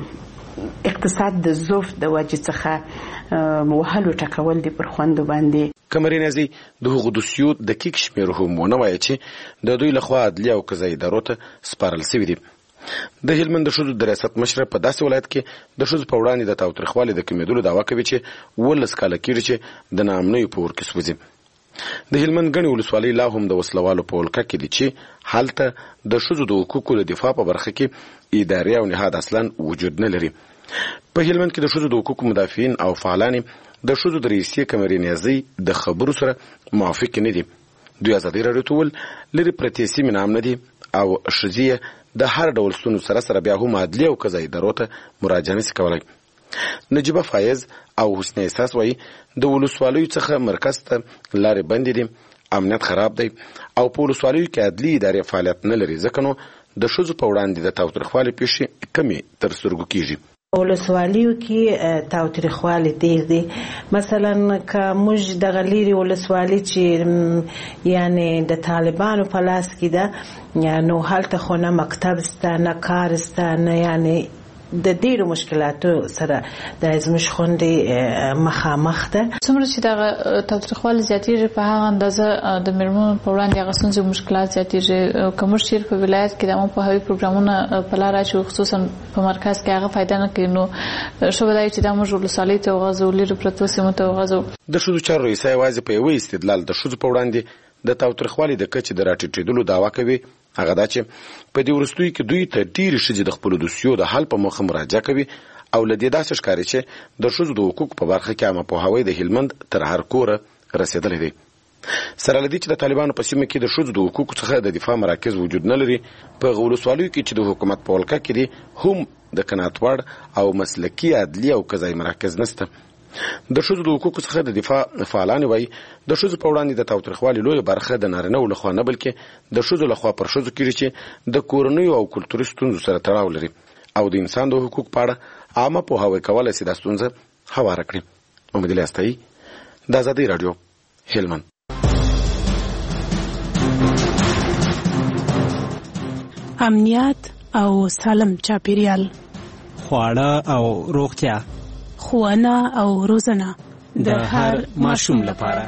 اقتصاد د ضعف د وجې څخه وهلو ټکول دي پر خوندو باندې. کمرې نازي د هغو دوسیو دقیق شمېر هم ونه وایي چې د دوی لخوا عدلیه او قضایي ادارو ته سپارل شوي دي. د هلمند د ښځو د ریاست مشره په داسې ولایت کې د ښځو په وړاندې د تاوتریخوالي د کمېدلو دعوا کوي چې اوولس کاله کېږي چې د ناامنیو په اور کې سوځي. د هلمند ګڼې ولسوالۍ لا هم د وسلوالو په ولکه کې دي چې هلته د ښځو د حقوقو د دفاع په برخه کې ادارې او نهاد اصلا وجود نه لري. په هلمند کې د ښځو د حقوقو مدافعین او فعالان د ښځو د رئیسې کمرې نیازۍ د خبرو سره موافق نه دي. دوی ازادي راډیو ته وویل لرې پرتې سیمې نام نه دي او ښځې د هر ډول ستونزو سره سره بیا هم عدلیه او قضایي ادارو ته مراجعه نشي کولی. نجیبه فایز او حسنه احساس وایي د ولسوالیو څخه مرکز ته لارې بندې دي، امنیت خراب دی او په ولسوالیو کې عدلي ادارې فعالیت نه لري، ځکه نو د ښځو په وړاندې د تاوتریخوالي پیښې کمې تر سترګو کېږي. ولسوالیو کې تاوتریخوالی ډېر دی. مثلا که موږ دغه لیرې ولسوالي چې یعنی د طالبانو په لاس کې ده، نو هلته خو نه مکتب سته نه کار سته نه، یعنی د ډېرو مشکلاتو سره د زموږ خوندې مخامخ ده. څومره چې دغه تاوتریخوالی زیاتېږي په هغه اندازه د مېرمنو په وړاندې هغه ستونزې او مشکلات زیاتېږي. که موږ چېرې په ولایت کې د عامه پوهاوي پروګرامونه په لاره اچوو، خصوصا په مرکز کې هغه فایده نه کوي، نو ښه به دا وي چې دا موږ ولسوالۍ ته وغځوو، لرې پرتو سیمو ته وغځوو. د ښځو چارو رئیسه یوازې په یوه استدلال د ښځو په وړاندې د تاوتریخوالي د کچې د راټیټېدلو دعوا کوي، هغه دا چې په دې وروستیو کې دوی ته ډېرې ښځې د خپلو دوسیو د حل په موخه مراجعه کوي او له دې داسې ښکاري چې د ښځو د حقوقو په برخه کې عامه پوهاوی د هلمند تر هر کوره رسېدلی دی. سره له دې چې د طالبانو په سیمه کې د ښځو د حقوقو څخه د دفاع مراکز وجود نه لري، په هغو ولسوالیو کې چې د حکومت په ولکه کې دي هم د قناعت وړ او مسلکي عدلي او قضایي مراکز نشته. د ښځو د حقوقو څخه د دفاع فعالان وایي د ښځو په وړاندې د تاوتریخوالي لویه برخه د نارینهو لخوا نه بلکې د ښځو لخوا پر ښځو کېږي چې د کورنیو او کلتوري ستونزو سره تړاو لري او د انسان د حقوقو په اړه عامه پوهاوی کولی شي دا ستونزه هواره کړي. امید الله استایي، د ازادۍ راډیو، هلمند. امنیت او سالم چاپیریال، خواړه او روغتیا، ښوونه او روزنه د هر ماشوم لپاره.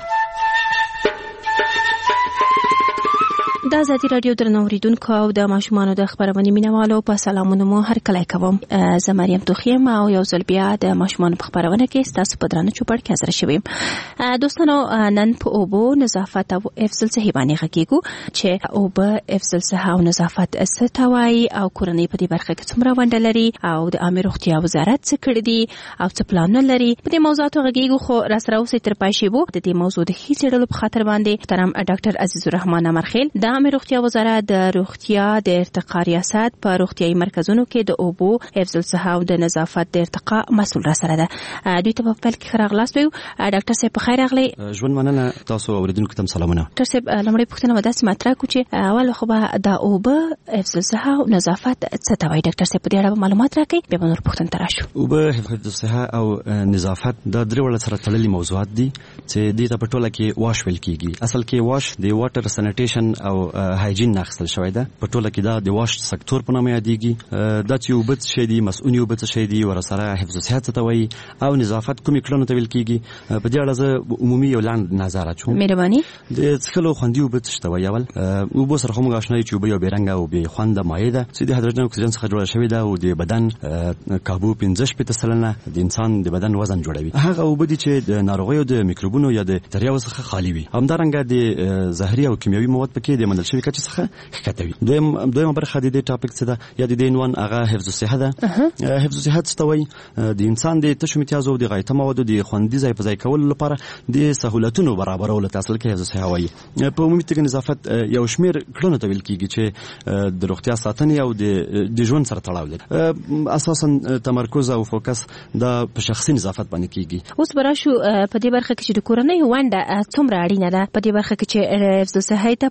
د ازادي راډیو درنو اوریدونکو او د ماشومانو د خبرونې مینوالو په سلامونه مو هر کله کوم. زه مریم توخیم او یو ځل بیا د ماشومانو په خبرونه کې ستاسو په درانه چوپړ کې حاضر شوم. دوستانو، نن په اوبو نظافت او افضل صحي باندې غږیږو چې اوبه افضل صحه او نظافت څه ته وایي او کورنۍ په دې برخه کې څومره ونډه لري او د عامه روغتیا وزارت څه کړی دی او څه پلانونه لري. په دې موضوعاتو غږیږو، خو را سره اوسئ تر پای شی وو. د دې موضوع د ښې څېړلو په خاطر باندې محترم ډاکټر عزیز الرحمن امرخیل د عامه روغتیا وزارت د روغتیا د ارتقا ریاست په روغتیايي مرکزونو کې د اوبو حفظ الصحه او د نظافت د ارتقا مسؤل را سره ده. دوی ته په پیل کې راغلاست وي. ډاکټر صاحب په خیر راغلی. ژوند مننه، تاسو اوریدونکو ته سلامونه. ډاکټر صاحب، لومړی پوښتنه مده سم مطرح کو چې اول خو به د اوبه حفظ الصحه او نظافت څه ته وایي. ډاکټر صاحب په دې اړه معلومات راکړئ، بیا به نور پوښتنه تراشو. اوبه حفظ الصحه او نظافت د درې وړ سره تړلي موضوعات دي چې د ته په ټوله کې واش ویل کیږي. اصل کې واش د واټر سانیټیشن او هایجین ناخصل شوی ده. په ټوله کې دا د واش سکتور په نامه یادېږي. دا چې اوبه څه شی دي، مسؤونی اوبه څه شی دي، ورسره حفظ الصحت څه ته وایي او نظافت کومې کړنو ته ویل کیږي. په دې اړه زه عمومي یو لاندې نظر اچوم. مهرباني. د څښلو خوندي اوبه څه ته وایي. اول اوبه سره هم آشنا یو چې اوبه یو بیرنګه او بې خونده مایع ده چې د هایدروجن اکسیجن څخه جوړه شوې ده او د بدن کابو پنځه شپېته سلنه د انسان د بدن وزن جوړوي. هغه اوبه دي چې د ناروغیو د میکروبونو یا د تریاو څخه خالي وي. همدارنګه د زهري او کیمیاوي مواد پکې د منل شوي کچې څخه ښکته وي. دویم دویمه برخه د دې ټاپک څه ده یا د دې عنوان هغه حفظ الصحه ده. حفظ الصحه څه ته وایي؟ د انسان د تشو امتیازو او د غایطه موادو د خوندي ځای په ځای کولو لپاره د سهولتونو برابرولو ته اصل کې حفظ الصحه وایي. په عمومي توګه نظافت یو شمېر کړنو ته ویل کېږي چې د روغتیا ساتنې او د ژوند سره تړاو لري. اساسا تمرکز او فوکس د په شخصي نظافت باندې کېږي. اوس به راشو په دې برخه کې چې د کورنۍ ونډه څومره اړینه ده. په دې برخه کې چې حفظ الصحه ته پام وکړي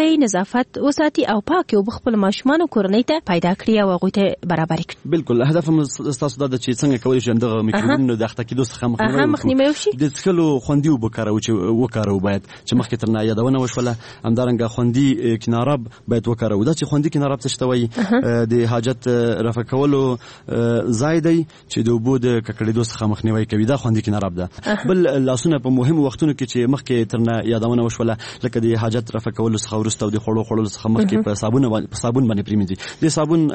روغتيایي نظافت وساتي او پاک او خپل ماشومان کورنۍ ته پیدا کړی او هغه ته برابر کړي. بالکل هدف هم تاسو د چې څنګه کولی شئ دغه میکروبونو د اخته کېدو څخه مخنیوي وشي. د څښلو خوندي اوبه کارو چې وکارو باید چې مخکې تر نه یادونه وشوله همدارنګه خوندي کناراب باید وکارو. دا چې خوندي کناراب څه وایي د حاجت رفع کولو ځای دی چې د اوبو د ککړېدو څخه مخنیوي کوي. دا خوندي کناراب ده. بل لاسونه په مهمو وختونو کې چې مخکې تر نه یادونه وشوله لکه د حاجت رفع کولو څخه وروسته او د خوړو خوړلو څخه مخکې په صابون په صابون باندې پریمنځي. د صابون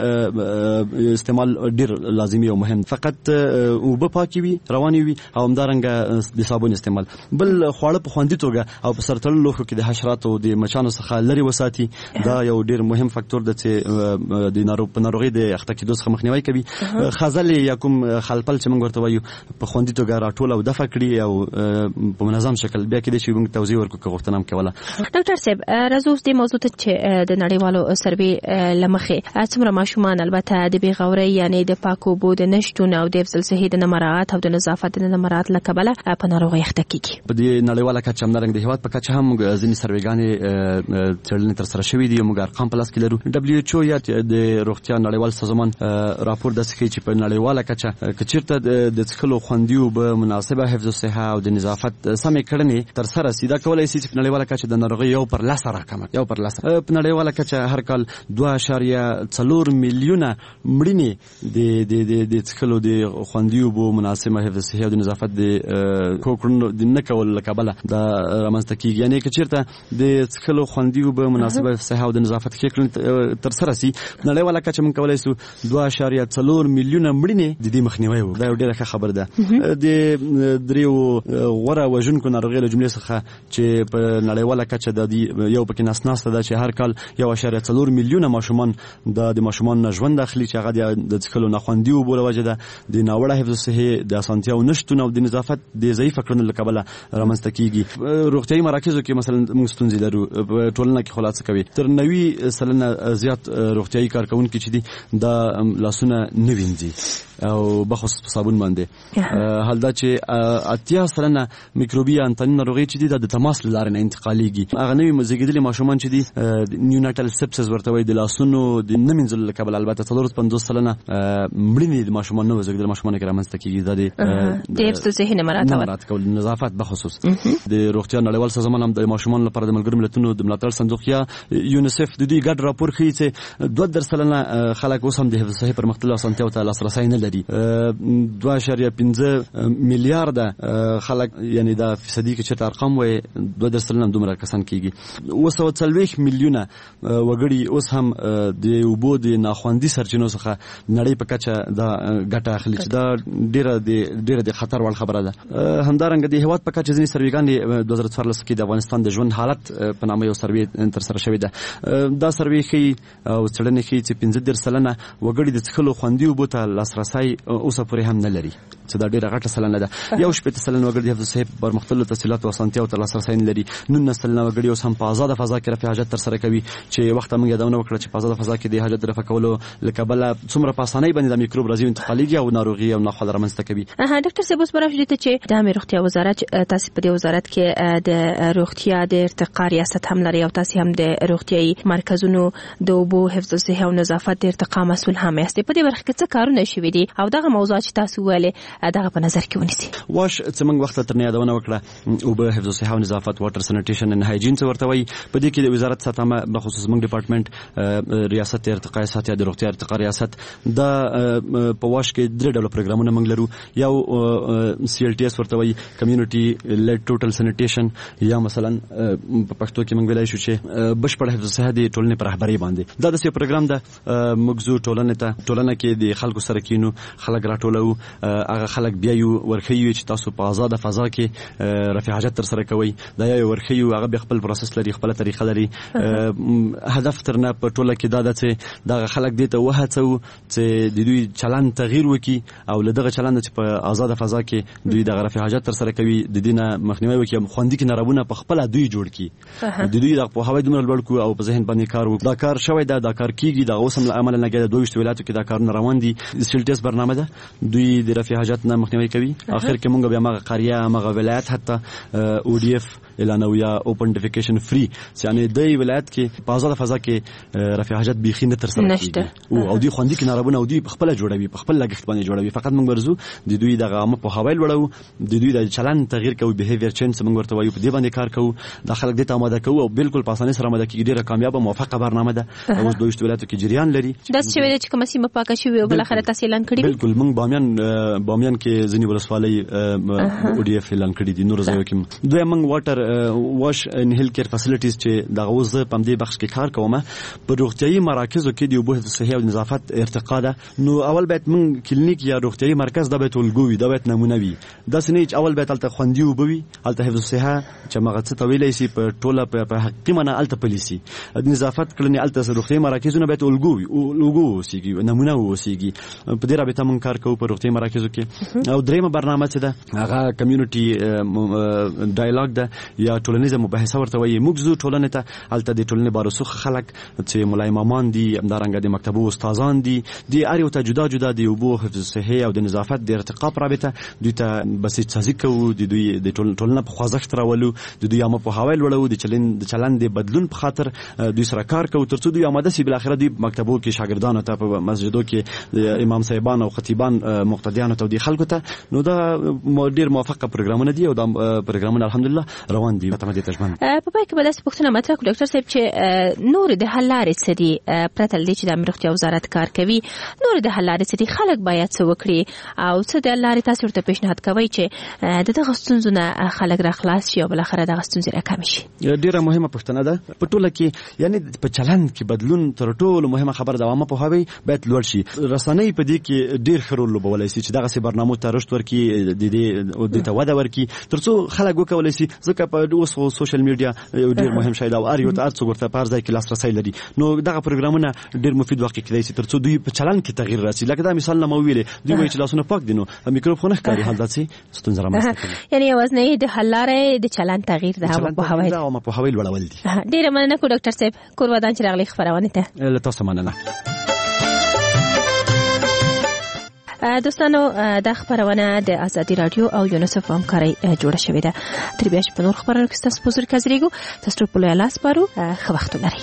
استعمال ډیر لازمي او مهم. فقط اوبه پاکي وي رواني وي او همدارنګه د صابون استعمال. بل خواړه په خوندي توګه او په سر تړلو لوښو کې د حشراتو د مچانو څخه لري وساتي. دا یو ډیر مهم فاکتور دی چې د ناروغ په ناروغي د اخته کېدو څخه مخنیوي کوي. خزل یا کوم خلپل چې موږ ورته وایو په خوندي توګه راټول او دفع کړي او په منظم شکل بیا کې د شی موږ توضیح ورکړو غوښتنه هم کوله. ډاکټر صاحب راځو د موضوع ته چې د نړیوالو سروي لمخې څومره ماشومان البته د بیغوري یعنی د پاکو بو د نشټون او د افضل صحي د مراعات او د نظافت د مراعات لکبله په ناروغي اخته کیږي. په دې نړیواله کچه همدارنګه د هیواد په کچه هم ځینې سرویګانې څېړنې ترسره شوې دي. موږ ارقام په لاس کې لرو. دبليو ایچ او یا د روغتیا نړیوال سازمان راپور داسې کوي چې په نړیواله کچه که چېرته د څښلو خوندي اوبه مناسبه حفظ الصحه او د نظافت سمې کړنې ترسره سي دا کولی شي چې په نړیواله کچه د ناروغۍ یو پر لسه راکمه یو پر لسه په نړیواله کچه هر کال دوه اعشاریه څلور میلیونه مړینې د د د څښلو د خوندي اوبو مناسبه حفظ الصحه او د نظافت د کوکړنو د نه کولو له کبله دا رامنځته کیږي. یعنی که چېرته د څښلو خوندي اوبه مناسبه حفظ الصحه او د نظافت ښې کړنې ترسره سي نړیواله کچه موږ کولی شو دوه اعشاریه څلور میلیونه مړینې د دې مخنیوی وکړو. دا یو ډېره ښه خبره ده. د دریو غوره وژونکو ناروغیو له جملې څخه چې په نړیواله کچه د یو پکې ناسناسته ده چې هر کال یو اعشاریه څلور میلیونه ماشومان د ماشومان نه ژوند اخلي چې هغه د څښلو ناخوندي اوبو له وجې ده د ناوړه حفظ الصحې د اسانتیاو نشتون او د نظافت د ضعیفه کړنو له کبله رامنځته کیږي. روغتیایي مراکزو کې مثلا موږ ستونزې لرو په ټولنه کې خلاصه کوي تر نوي سلنه زیات روغتیایي کارکونکي چې دي دا لاسونه نه وینځي او بخصوص په صابون باندې. حال دا چې اتیا سلنه میکروبي انتن ناروغي چې دي د تماس لاره نه انتقالېږي. هغه نوي مزګیدلي ماشومان چې دي نیوناتل سپسس ورته وایي د لاسونو د نه مینځلو له کبله البته څلور پنځوس سلنه مړینې د ماشومان نه زګیدل ماشومان کې رامنځته کیږي. دا د حفظ الصحې نه مراعات کول نظافت بخصوص د روغتیا نړیوال سازمان هم د ماشومان لپاره د ملګرو ملتونو د ملاتړ صندوق یا یونیسف د دوی ګډ راپور ښیي چې دوه در سلنه خلک اوس هم د حفظ الصحې پرمختللو اسانتیاو ته لاسرسی نه لري. دوه اعشاریه پنځه میلیارده خلک یعنی دا فیصدي کې چې ارقام وایي دوه در سلنه دومره کسان کیږي. اوه سوه څلوېښت میلیونه وګړي اوس هم د اوبو د ناخوندي سرچینو څخه نړۍ په کچه دا ګټه اخلي چې دا ډیره د ډیره د خطر وړ خبره ده. همدارنګه د هیواد په کچه ځینې سرویګانې دوه زره څوارلس کې د افغانستان د ژوند حالت په نامه یو سروې ترسره شوې ده. دا سروې ښیي او څېړنې ښیي چې پنځه دېرش سلنه وګړي د څښلو خوندي اوبو ته لاسرسی اوسه پورې هم نه لري چې دا ډیره غټه سلنه ده. یو شپېته سلنه وګړي د حفظ الصحې په پرمختللو تحصیلاتو او اسانتیاو ته لاسرسی نه لري. نولس سلنه وګړي اوس هم په ازاده فضا کې رفع حاجت ترسره کوي چې وخت موږ یادونه وکړه چې په ازاده فضا کې د حاجت رفع کولو له کبله څومره په اسانۍ باندې د میکروب راځي انتقالېږي او ناروغي او ناخوالې رامنځته کوي. ډاکټر صاحب اوس به راشو ته چې د امیر روغتیا وزارت تاسو په دې وزارت کې د روغتیا د ارتقا ریاست هم لري او تاسو هم د روغتیایي مرکزونو د اوبو حفظ الصحه او نظافت د ارتقا مسؤل هم یاست. په دې برخه کې څه کارونه شوي دي او دغه موضوع چې تاسو ویلې دغه په نظر کې ونیسي؟ واش چې موږ وخت تر نه یادونه وکړه اوبه حفظ الصحه او نظافت واټر سانیټیشن ان هایجین څه ورته وایي. په دې کې د وزارت ساتمه بخصوص موږ ډپارټمنټ ریاست ارتقا ساتیا د روغتیا ارتقا ریاست دا په واش کې درې ډول پروګرامونه موږ لرو. یو سی ال ټي اس ورته وایي کمیونټي لیډ ټوټل سانیټیشن یا مثلا په پښتو کې موږ ویلای شو چې بشپړ حفظ الصحه د ټولنې پر رهبري باندې. دا د سی پروګرام ده موږ ټولنې ته ټولنه کې د خلکو سره کینو خلک راټولو هغه خلک بیا یو ورخیو چې تاسو په آزاده فضا کې رفع حاجت تر سره کوي. دا یو ورخیو هغه به خپل پروسس لري خپل طریقه لري. هدف ترنه په ټوله کې دا ده چې دا خلک دې ته وهڅو چې د دوی چلند تغییر وکړي او له دغه چلند چې په آزاده فضا کې دوی د رفع حاجت تر سره کوي د دې نه مخنیوي وکړي. خوندي کې نارونه په خپل دوی جوړ کړي د دوی د په هوای دومره لوړ کو او په ذهن باندې کار وکړي. دا کار شوی دا دا کار کیږي دا اوس هم عمل نه کېږي. دوه ولایتو کې دا کار روان دي. سیلټیس برنامه ده دوی د رفع حاجت نه مخنیوي کوي. اخر کې مونږ بیا مغه قریه مغه ولایت حتی او ډی اف اعلانوي یا اوپن ډیفیکیشن فری، یعنی د ولایت کې په آزاد فضا کې رفع حاجت بيخي نه تر سره کیږي او دوی خوندي کنارونه او دوی خپل جوړوي، په خپل لګښت باندې جوړوي. فقط موږ ورزو د دوی دغه عامه په حواله وړو، د دوی د چلن تغییر کوي، بیهیویر چینج موږ ورته وایو، په دې باندې کار کوو، د خلک د آماده کوو او بالکل په اسانۍ سره آماده کیږي. ډیره کامیابه موافقه برنامه ده اوس دوی ولایتو کې جریان لري. دا څه ویل چې کومه سیمه پاکه شوی او بل اخر تاسو اعلان کړی؟ بالکل موږ بامیان بامیان کې ځنی ولسوالۍ او ډي اف اعلان کړی دي، نور ځایو کې دوی موږ واټر واش ان هیل کیر فاسیلیټیز چې دغه اوس په دې بخش کې کار کوم. په روغتيایي مراکزو کې د اوبو صحي او نظافت ارتقا ده. نو اول باید موږ کلینیک یا روغتيایي مرکز د بیت الګوي د بیت نمونه وي، د سنیچ اول باید الته خوندي وبوي، الته حفظ صحه چې مغه څه تویلې سي په ټوله په حقیقي معنا الته پالیسي د نظافت کړنې الته روغتيایي مراکزونه بیت الګوي او لوګو سيږي نمونه وسيږي. په دې رابطه موږ کار کوو په روغتيایي مراکزو کې. او دریمه برنامه چې ده هغه کمیونټي ډایالوګ ده یا ټولنیزه مباحثه ورته وایي. موږ زو ټولنه ته الته د ټولنې بارسوخ خلک چې مولای امامان دي، همدارنګه د مکتبو استادان دي، د اړیو ته جدا جدا د اوبو حفظ صحي او د نظافت د ارتقا رابطه دوی ته بسیط سازي کوو، د دوی د ټولنه په خوځښت راولو، د دوی عامه په حواله وړو، د چلن د چلن د بدلون په خاطر دوی سره کار کوو ترڅو دوی آماده سي بل اخر دوی مکتبو کې شاګردانو ته په مسجدو کې امام صاحبان او خطیبان مقتدیان ته د خلکو ته. نو دا ډیر موافقه پروګرامونه دي او دا پروګرامونه الحمدلله روان دي. ته مې تجربه په پای کې بل څه پوښتنه مطرح کړو ډاکټر صاحب چې نور د حل لارې څه دي پرته له چې د امروغتیا وزارت کار کوي، نور د حل لارې څه دي، خلک باید څه وکړي او څه د لارې تاسو ورته پیشنهاد کوي چې د دغه ستونزو نه خلک را خلاص شي او بل اخر دغه ستونزې راکم شي؟ ډیره مهمه پوښتنه ده. په ټوله کې یعنی په چلند کې بدلون تر ټولو مهمه خبره د عامه په هوی باید لوړ شي. رسنۍ په دې کې ډیر خرول لوبولای شي چې دغه سي برنامه ته رشد ورکي، د دې او د توده ورکي ترڅو خلک وکولای شي. ځکه په اوس سوشل میډیا ډیر مهم شی دا او اړ یو ته ارڅ ورته پارځای کې لاسرسي لري. نو دغه پروګرامونه ډیر مفید واقع کېدای شي ترڅو دوی په چلند کې تغییر راسي. لکه دا مثال نه مو ویلې دوی وایي چې لاسونه پاک دي نو میکروفون ښکاري حال داسي ستونزه رامنځته کوي. یعنی وزنه د حل لارې د چلند تغییر ده او په هوای دا او په هوای لوړول دي. ډیر مننه کو ډاکټر صاحب کور ودان چې راغلي خبرونه ته. له تاسو مننه. دوستانو د خبرونه د ازادي رادیو او یونیسف همکاري جوړه شوې ده. تر بیا چې په نور خبرونو کې تاسو پوزر کزريګو تاسو په لوی لاس بارو خو وخت لري.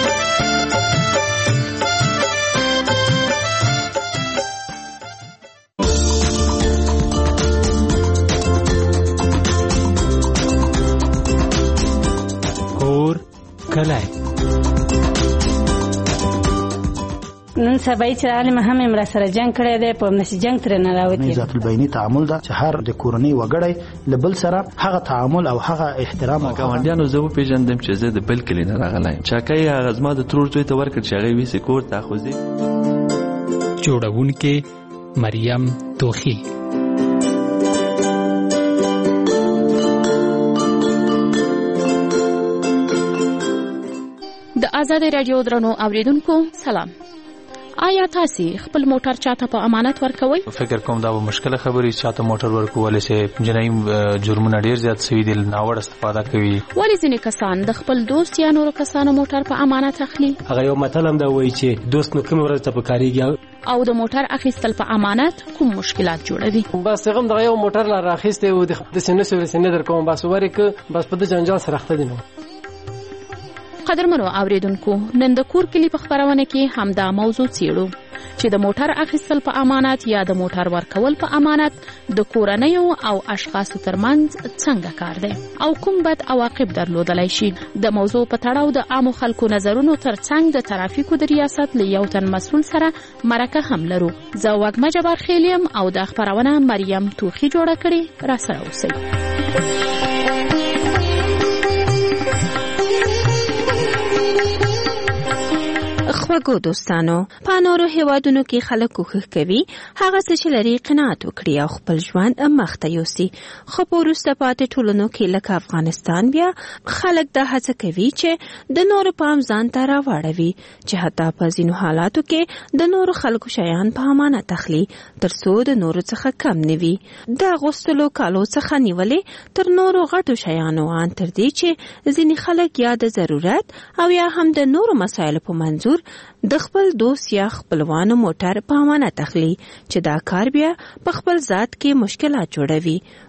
کور کلای نن سبا چې عالم هم امر سره جنگ کړی دی، په نشي جنگ تر نه راوتی. ذات البینی تعامل دا چې هر د کورنۍ وګړی لبل سره هغه تعامل او هغه احترام او ګاونډیانو زه په پیژندم چې زه د بل کلی نه راغلایم. چاکای هغه زما د ترور دوی ته ورکړ چې هغه ویسي کور ته خوځي. جوړونکې مریم توخی. د آزادۍ رادیو درنو اوریدونکو سلام. آیا تاسو خپل موټر چاته په امانت ورکوي؟ فکر کوم دا به مشکله خبري چاته موټر ورکول شي. جنایم جرمونه ډیر زیات سوي دي، ناوړه استفاده کوي. ولې ځینې کسان د خپل دوست یا نورو کسانو موټر په امانت اخلي؟ هغه یو متل هم دا وایي چې دوست نو کوم ورځ ته پکاريږي. او د موټر اخیستل په امانت کوم مشکلات جوړوي؟ بس هغه د یو موټر لا راخسته او د سینې سره سینې در کوم بس ورکه بس په د جنجال سره اخته دي. قدرمنو اوریدونکو نن د کور کلی په خبرونه کې همدا موضوع څیړو چې د موټر اخیستل په امانت یا د موټر ورکول په امانت د کورنیو او اشخاصو ترمنځ څنګه کار دی او کوم بد عواقب درلودلای شي. د موضوع په تړاو د عامو خلکو نظرونو ترڅنګ د ترافیکو د ریاست له یو تن مسؤل سره مرکه هم لرو. زه وګمه جبار خیلیم او د خبرونه مریم توخی جوړه کړې. را سره اوسئ. خوږو دوستانو، په نورو هیوادونو کې خلک کوښښ کوي هغه څه چې لري قناعت وکړي او خپل ژوند مخته یوسي. خو په وروسته پاتې ټولنو کې لکه افغانستان بیا خلک دا هڅه کوي چې د نورو پام ځان ته راواړوي، چې حتی په ځینو حالاتو کې د نورو خلکو شیان په امانت اخلي تر څو د نورو څخه کم نه وي. د اغوستلو کالو څخه نیولې تر نورو غټو شیانو ان تر دې چې ځینې خلک یا د ضرورت او یا هم د نورو مسایلو په منظور د خپل دوست یا خپلوانو موټر په امانت اخلي، چې دا کار بیا په خپل ذات کې مشکلات جوړوي.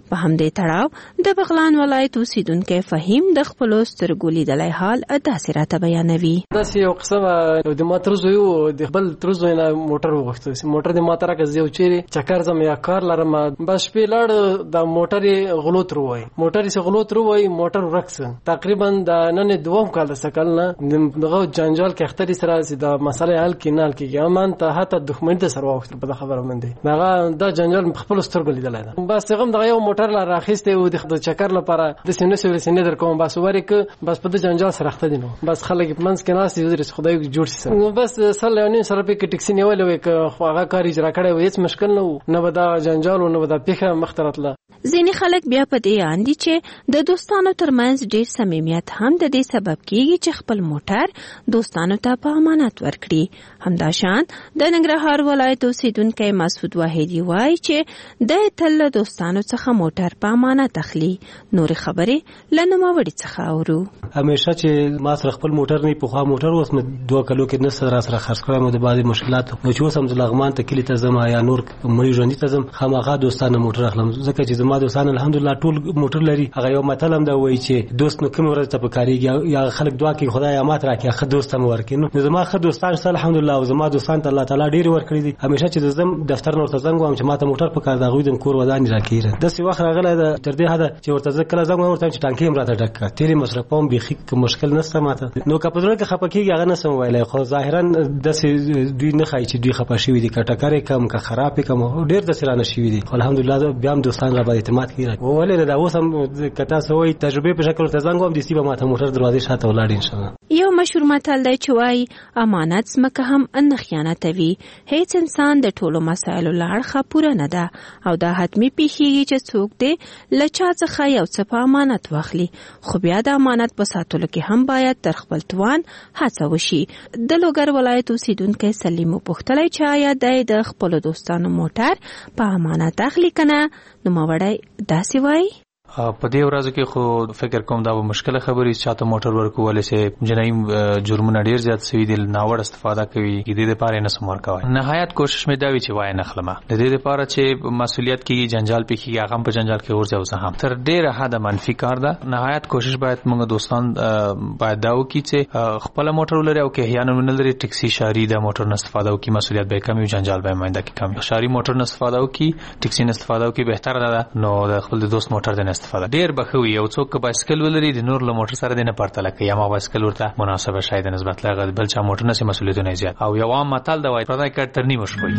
په همدې تړاو د بغلان ولایت اوسیدونکو فهیم د خپل سترګو لیدلای حال داسې راته بیانوي. داسې یو قصه د ما تر زوی د خپل تر زوی نه موټر وغوښته، موټر د ما تر راکړ زه چیرې چکر زم یا کار لرم، بس شپې لاړ د موټر غلو تر وای موټر یې غلو تر وای موټر ورکسه تقریبا د نن دوم کال سکل نه دغه جنجال کې اختری سره د مسله حل کې نه کې یمن ته حتی دښمن د سره وخت په خبره باندې دغه د جنجال خپل سترګو لیدلای دا بس هغه دغه یو موټر لا راخسته او د چکر لپاره د سینې سره سینې در کوم بس وریک بس په د جنجال سره اخته دي نو بس خلک منځ کې ناس یې درس خدای جوړ شي بس سره یو نه سره په ټیکسي نیول وي که هغه کار اجرا کړي هیڅ مشکل نه نه ودا جنجال او نه ودا پیخه مخترتله. ځینې خلک بیا په دې اندي چې د دوستانو ترمنځ ډیر صمیمیت هم د دې سبب کیږي چې خپل موټر دوستانو ته په امانت ورکړي. همداشان د ننګرهار ولایت اوسیدونکی مسعود واحدی وایي چې د تل دوستانو څخه موټر په امانت اخلي. نور خبرې له نوموړي څخه اورو. همیشه چې ما سره خپل موټر نه په خوا موټر اوس مې دوه کلو کې نه سره سره خرڅ کړم د بعضي مشکلات نو چې اوس هم د لغمان ته کلی ته زما یا نور مې ژوندۍ ته زم خامخا دوستانه موټر اخلم ځکه چې زما دوستان الحمدلله ټول موټر لري. هغه یو متل هم دا وایي چې دوست نو کوم ورځ ته پکاريږي یا خلک دعا کوي خدای امات راکړي خو دوست هم ورکړي. نو زما خو دوستان سره الحمدلله او زما دوستان ته الله تعالی ډیر ورکړي دي. همیشه چې زم دفتر نور ته زنګ وم چې ماته موټر په کار دا غوډم کور ودان راکړي د سی وخت راغله د تر دې حد چې ورته ځکه زنګ ورته چې ټانکي هم راته ډک تیری مصرفوم به خې مشکل نشته ماته نو کپدره کې خپکیږي هغه نسم ویلای خو ظاهرا د سی دوی نه خای چې دوی خپه شوی دي کټکارې کم که خراب کم ډیر د سرانه شوی دي. الحمدلله بیا هم دوستان را باندې اعتماد کړي ولې دا اوس هم کتا سوې تجربه په شکل ته زنګ وم دي سی به ماته موټر دروازې شاته ولاړ ان شاء الله. یو مشهور متل دی چې وایي امانت ځمکه هم ان خیانتوي. هیڅ انسان د ټولو مسایلو له اړخه پوره نه ده او دا حتمي پیښیږي چې څوک دې له چا څخه یو څه په امانت واخلي خو بیا د امانت په ساتلو کې هم باید تر خپل توان هڅه وشي. د لوګر ولایت اوسیدونکی سلیم وپوښتلی چې آیا دی د خپلو دوستانو موټر په امانت اخلي که نه. نوموړی داسې وایي په دې ورځو کې خو فکر کوم دا به مشکله خبرې چې چاته موټر ورکول شي جنایم جرمونه ډیر زیات سوي دي ناوړه استفاده کوي د دې لپاره نه سمور کوي. نهایت کوشش مې دا وی چې وای نه خلمه د دې لپاره چې مسولیت کې جنجال پکې هغه په جنجال کې ورځو زه هم تر ډیره حد منفي کار ده. نهایت کوشش باید موږ دوستان باید دا وکړي چې خپل موټر ولري او کې احیانا نه لري ټکسي شاری د موټر نه استفاده وکړي مسولیت به کم او جنجال به مینده کې کم. شاری موټر نه استفاده وکړي ټکسي نه استفاده وکړي بهتره ده نو د خپل دوست موټر نه استفاده ډیر بخوي. یو څوک بایسکل ولري د نور له موټر سره د نه پرتله کوي یا ما بایسکل ورته مناسبه شاید نسبت لغه بل چا موټر نه سي مسولیتونه زیات او یو عام متل دا وایي پردای کټ تر نیمه شوي.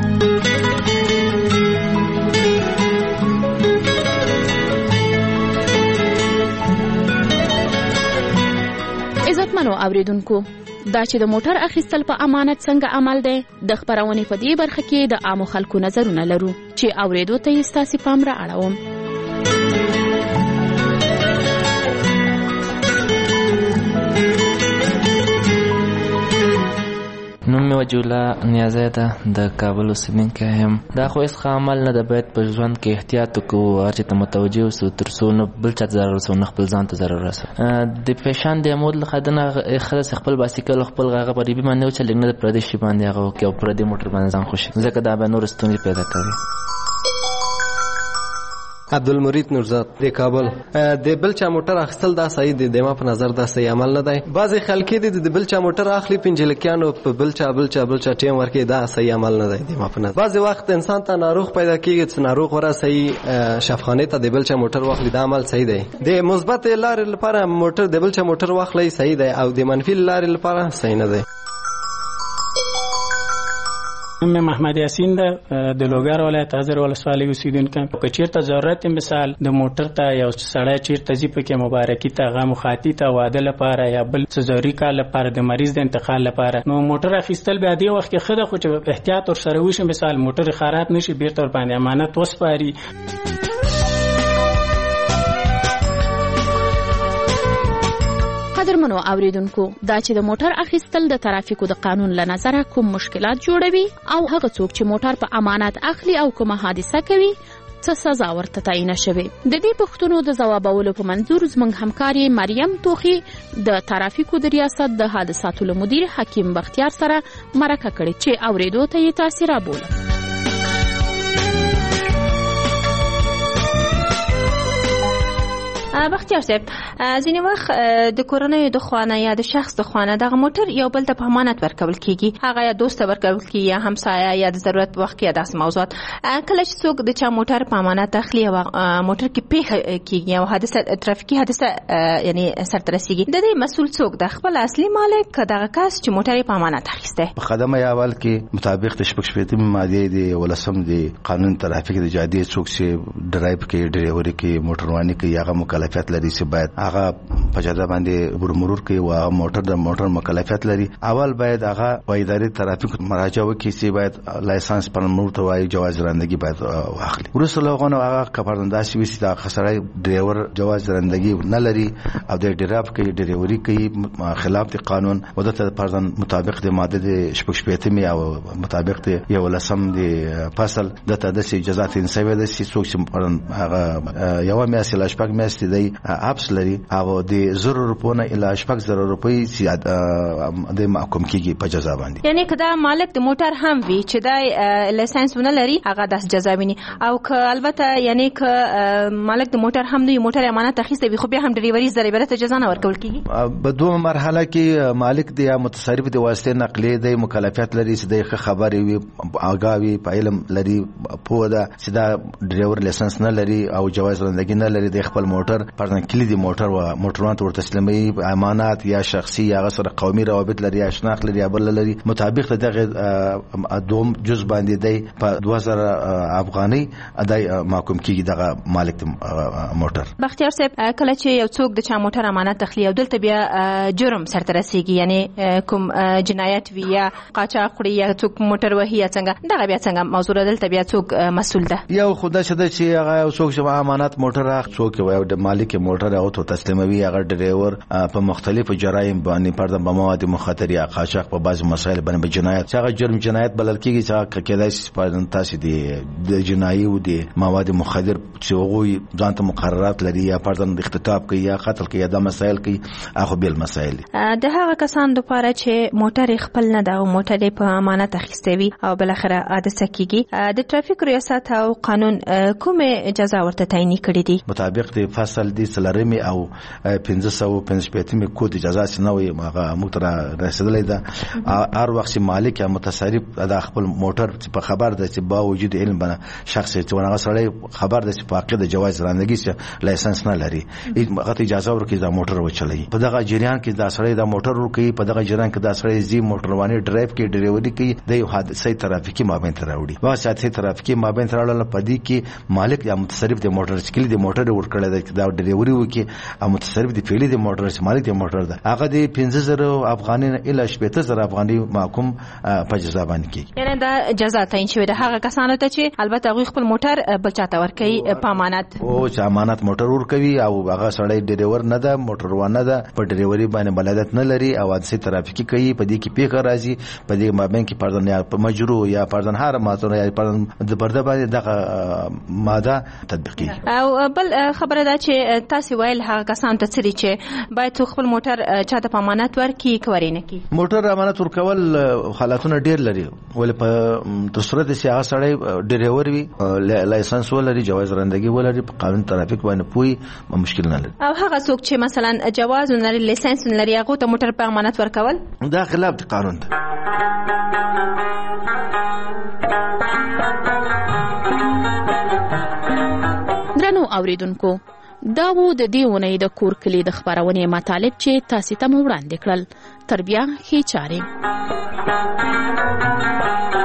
عزتمنو اوریدونکو دا چې د موټر اخیستل په امانت څنګه عمل دی د خبرونې په دې برخه کې د عامو خلکو نظرونه لرو چې اوریدو ته یې ستاسو پام را اړوم. نوم مې وجوله نیازی ده د کابل اوسیدونکی یم. دا خو هېڅ ښه عمل نه ده باید په ژوند کې احتیاط وکړو هر چا ته متوجه اوسو تر څو نه بل چا ته ضرر رسو نه خپل ځان ته ضرر رسو. د فیشن د عمود له خدنه ښه خپل بایسکل خپل هغه په ریبي باندې وچلېږي نه د پردي شي باندې هغه وکړي او پردي موټر باندې ځان خوشي ځکه دا به نور ستونزې پیدا کوي. عبدالمرید نورزاد د کابل د بل چا موټر اخیستل دا صحیح دی د ما په نظر دا صحیح عمل نه دی. بعضې خلک دي د بل چا موټر اخلي پنجلکیانو په بل چا بل چا بل چا ټیم ورکوي دا صحیح عمل نه دی د ما په نظر. بعضې وخت انسان ته ناروغ پیدا کېږي چې ناروغ ورسوي شفخانې ته د بل چا موټر واخلي دا عمل صحیح دی. د مثبت لارې لپاره موټر د بل چا موټر واخلي صحیح دی او د منفي لارې لپاره صحیح نه دی. نوم محمد یاسین ده د لوګر ولایت حاضر ولسوالۍ اوسیدونکی. که چیرته ضرورت مثال د موټر ته یو سړی چیرته ځي پکې مبارکي ته هغه مخاطي ته واده لپاره یا بل څه ضروري کار لپاره د مریض د انتقال لپاره نو موټر اخیستل بیا دې وخت کې ښه ده خو چې احتیاط ورسره وشي مثال موټر خراب نشي بیرته ورباندې امانت وسپاري. قدرمنو اوریدونکو دا چې د موټر اخیستل د ترافیکو د قانون له نظره کوم مشکلات جوړوي او هغه څوک چې موټر په امانت اخلي او کومه حادثه کوي څه سزا ورته تعیین شوی. د دې پوښتنو د ځوابولو په منظور زموږ همکاري مریم توخي د ترافیکو د ریاست د حادثاتو له مدیر حکیم بختیار سره مرکه کړې چې اوریدو ته یې تاثیر بوله. بختیار صاحب ځینې وخت د کورنۍ د خوانه یا د شخص د خوانه دغه موټر یو بل ته په امانت ورکول کیږي، هغه یا دوست ورکول کیږي یا همسایه یا د ضرورت په وخت کې داسې موضوعات. کله چې څوک د چا موټر په امانت اخلي او موټر کې پیښه کیږي او حادثه ترافیکي حادثه یعنی سرته رسیږي، د دې مسؤل څوک د خپل اصلي مالک دغه کس چې موټر په امانت اخیسته؟ په خدمه اول کې مطابق د شپږ شپږم ماده دی ولسم دی قانون ترافیک د جادي څوک چې ډرایو کې ډرایوري کې موټرواني کې هغه مکلفیت لري چې باید هغه په جاده باندې مرور کوي او موټر د موټر مکلفیت لري. اول باید هغه په ادارې ترافیک مراجعه وکړي چې باید لایسنس پر موټر ته وایي جواز رانندگی باید واخلي. ورسره لغونه هغه کفارنده شي چې دا خسرای ډرایور جواز رانندگی نه لري او د ډرایو کې ډرایوري کوي خلاف د قانون او د پردن مطابق د ماده د شپږ شپږم او مطابق د یو لسم د فصل د تدسي جزات انسوي د سي څوک چې هغه یو میاشت لا شپږ میاشتې دی اپس لري او د زر روپونه اله شپږ زر روپۍ چې د محکوم کیږي په جزا باندې. یعنی کدا مالک د موټر هم وی چې دا لایسنس ونه لري هغه د جزا ویني، او که البته یعنی که مالک د موټر هم د موټر امانت اخیسته وي خو بیا هم ډریوري ضریبه ته جزا نه ورکول کیږي. په دوه مرحله کې مالک د یا متصرف د واسطه نقلیه د مکلفیت لري چې د خبري وي آگاوي په علم لري په دا چې دا ډرایور لایسنس نه لري او جواز رانندگی نه لري د خپل موټر پرځن کلیدي موټر او موټران ته تسلیمي امانات یا شخصي یا غسر قومي روابط لري یا شناخت لري بل لري مطابق دغه دوم جز باندې دی په دوه زره افغاني ادای محکوم کیږي دغه مالک موټر. بختیار صاحب کله چې یو څوک د چا موټر امانت اخلي او دلته بیا جرم سرته رسیږي یعنی کوم جنایت وی یا قاچاق خوري یا څوک موټر وهي یا څنګه دغه بیا څنګه موضوع دلته بیا څوک مسؤل ده؟ یو خدای شته چې هغه څوک چې امانت موټر اخ څوک وي د مالک موټر او ته تسلیموي هغه ډرایور په مختلفو جرایم باندې پرده په مواد مخاطر یا قاچاق په بعض مسایل باندې جنایت هغه جرم جنایت بلل کیږي چې کېدای شي په تاسو دی د جنایي او د مواد مخدر چې هغه ځانته مقررات لري یا پردن اختطاف کوي یا قتل کوي یا د مسایل کوي هغه بیل مسایل د هغه کسان لپاره چې موټر خپل نه دا موټر په امانت اخیسته وي او بل اخره حادثه کیږي د ټرافیک ریاست او قانون کومه جزا ورته تعیین کړی دي؟ مطابق د فصل د سلرمي او پنځه سوه پنځه شپږم کود جزا سنوي هغه موټر رسیدلې ده. هر وخت مالک یا متصرف د خپل موټر په خبر ده چې با وجود علم بنه شخص چې ونه سړی خبر ده چې په عقیده جواز رانندگی چې لایسنس نه لري هغه اجازه ورکړي دا موټر وچلوي. په دغه جریان کې دا سړی دا موټر ورکړي په دغه جریان کې دا سړی زی موټرواني ډرایو کې ډرایوري کوي د یو حادثه ترافیکي مابین ته راوړي وا ساتي ترافیکي مابین ته راوړل په دې کې مالک یا متصرف د موټر چې کلی د موټر ورکړل دا ډرایوري وکي او متصرف د فعلی د موټر چې مالک د موټر ده هغه د پنځه زره افغاني اله شپږ زره افغاني محکوم په جزا باندې کیږي. یعنی دا جزا تعیین شوی د هغه کسانو ته چې البته هغه خپل موټر بل چاته ورکړي په امانت او چې امانت موټر ورکوي او هغه سړی ډرایور نه ده موټروان نه ده په ډرایوري باندې بلادت نه لري او حادثه ترافیکي کوي په دې کې پیښه راځي په دې مابین کې پردن یا مجرو یا پردن هر ماته یا پردن د پرده باندې دغه ماده تطبیقي. او بل خبره ده چې تاسو ویل هغه کسان ته چې باید خپل موټر چاته په امانت ورکړي کوري نه کی موټر امانت ورکول حالتونه ډیر لري ول په صورت چې هغه سړی ډرایور وي لایسنس ولري جواز رانندگی ولري په قانون ترافیک باندې پوي مشکل نه لري. او هغه څوک چې مثلا جواز ولري لایسنس لري هغه ته موټر په امانت ورکول دا خلاف د قانون ده. درنو اوریدونکو دا وو د دې ونې د کور کلی د خبرونې مطالب چې تاسو ته وړاندې کړل. تر بیا ښې چارې.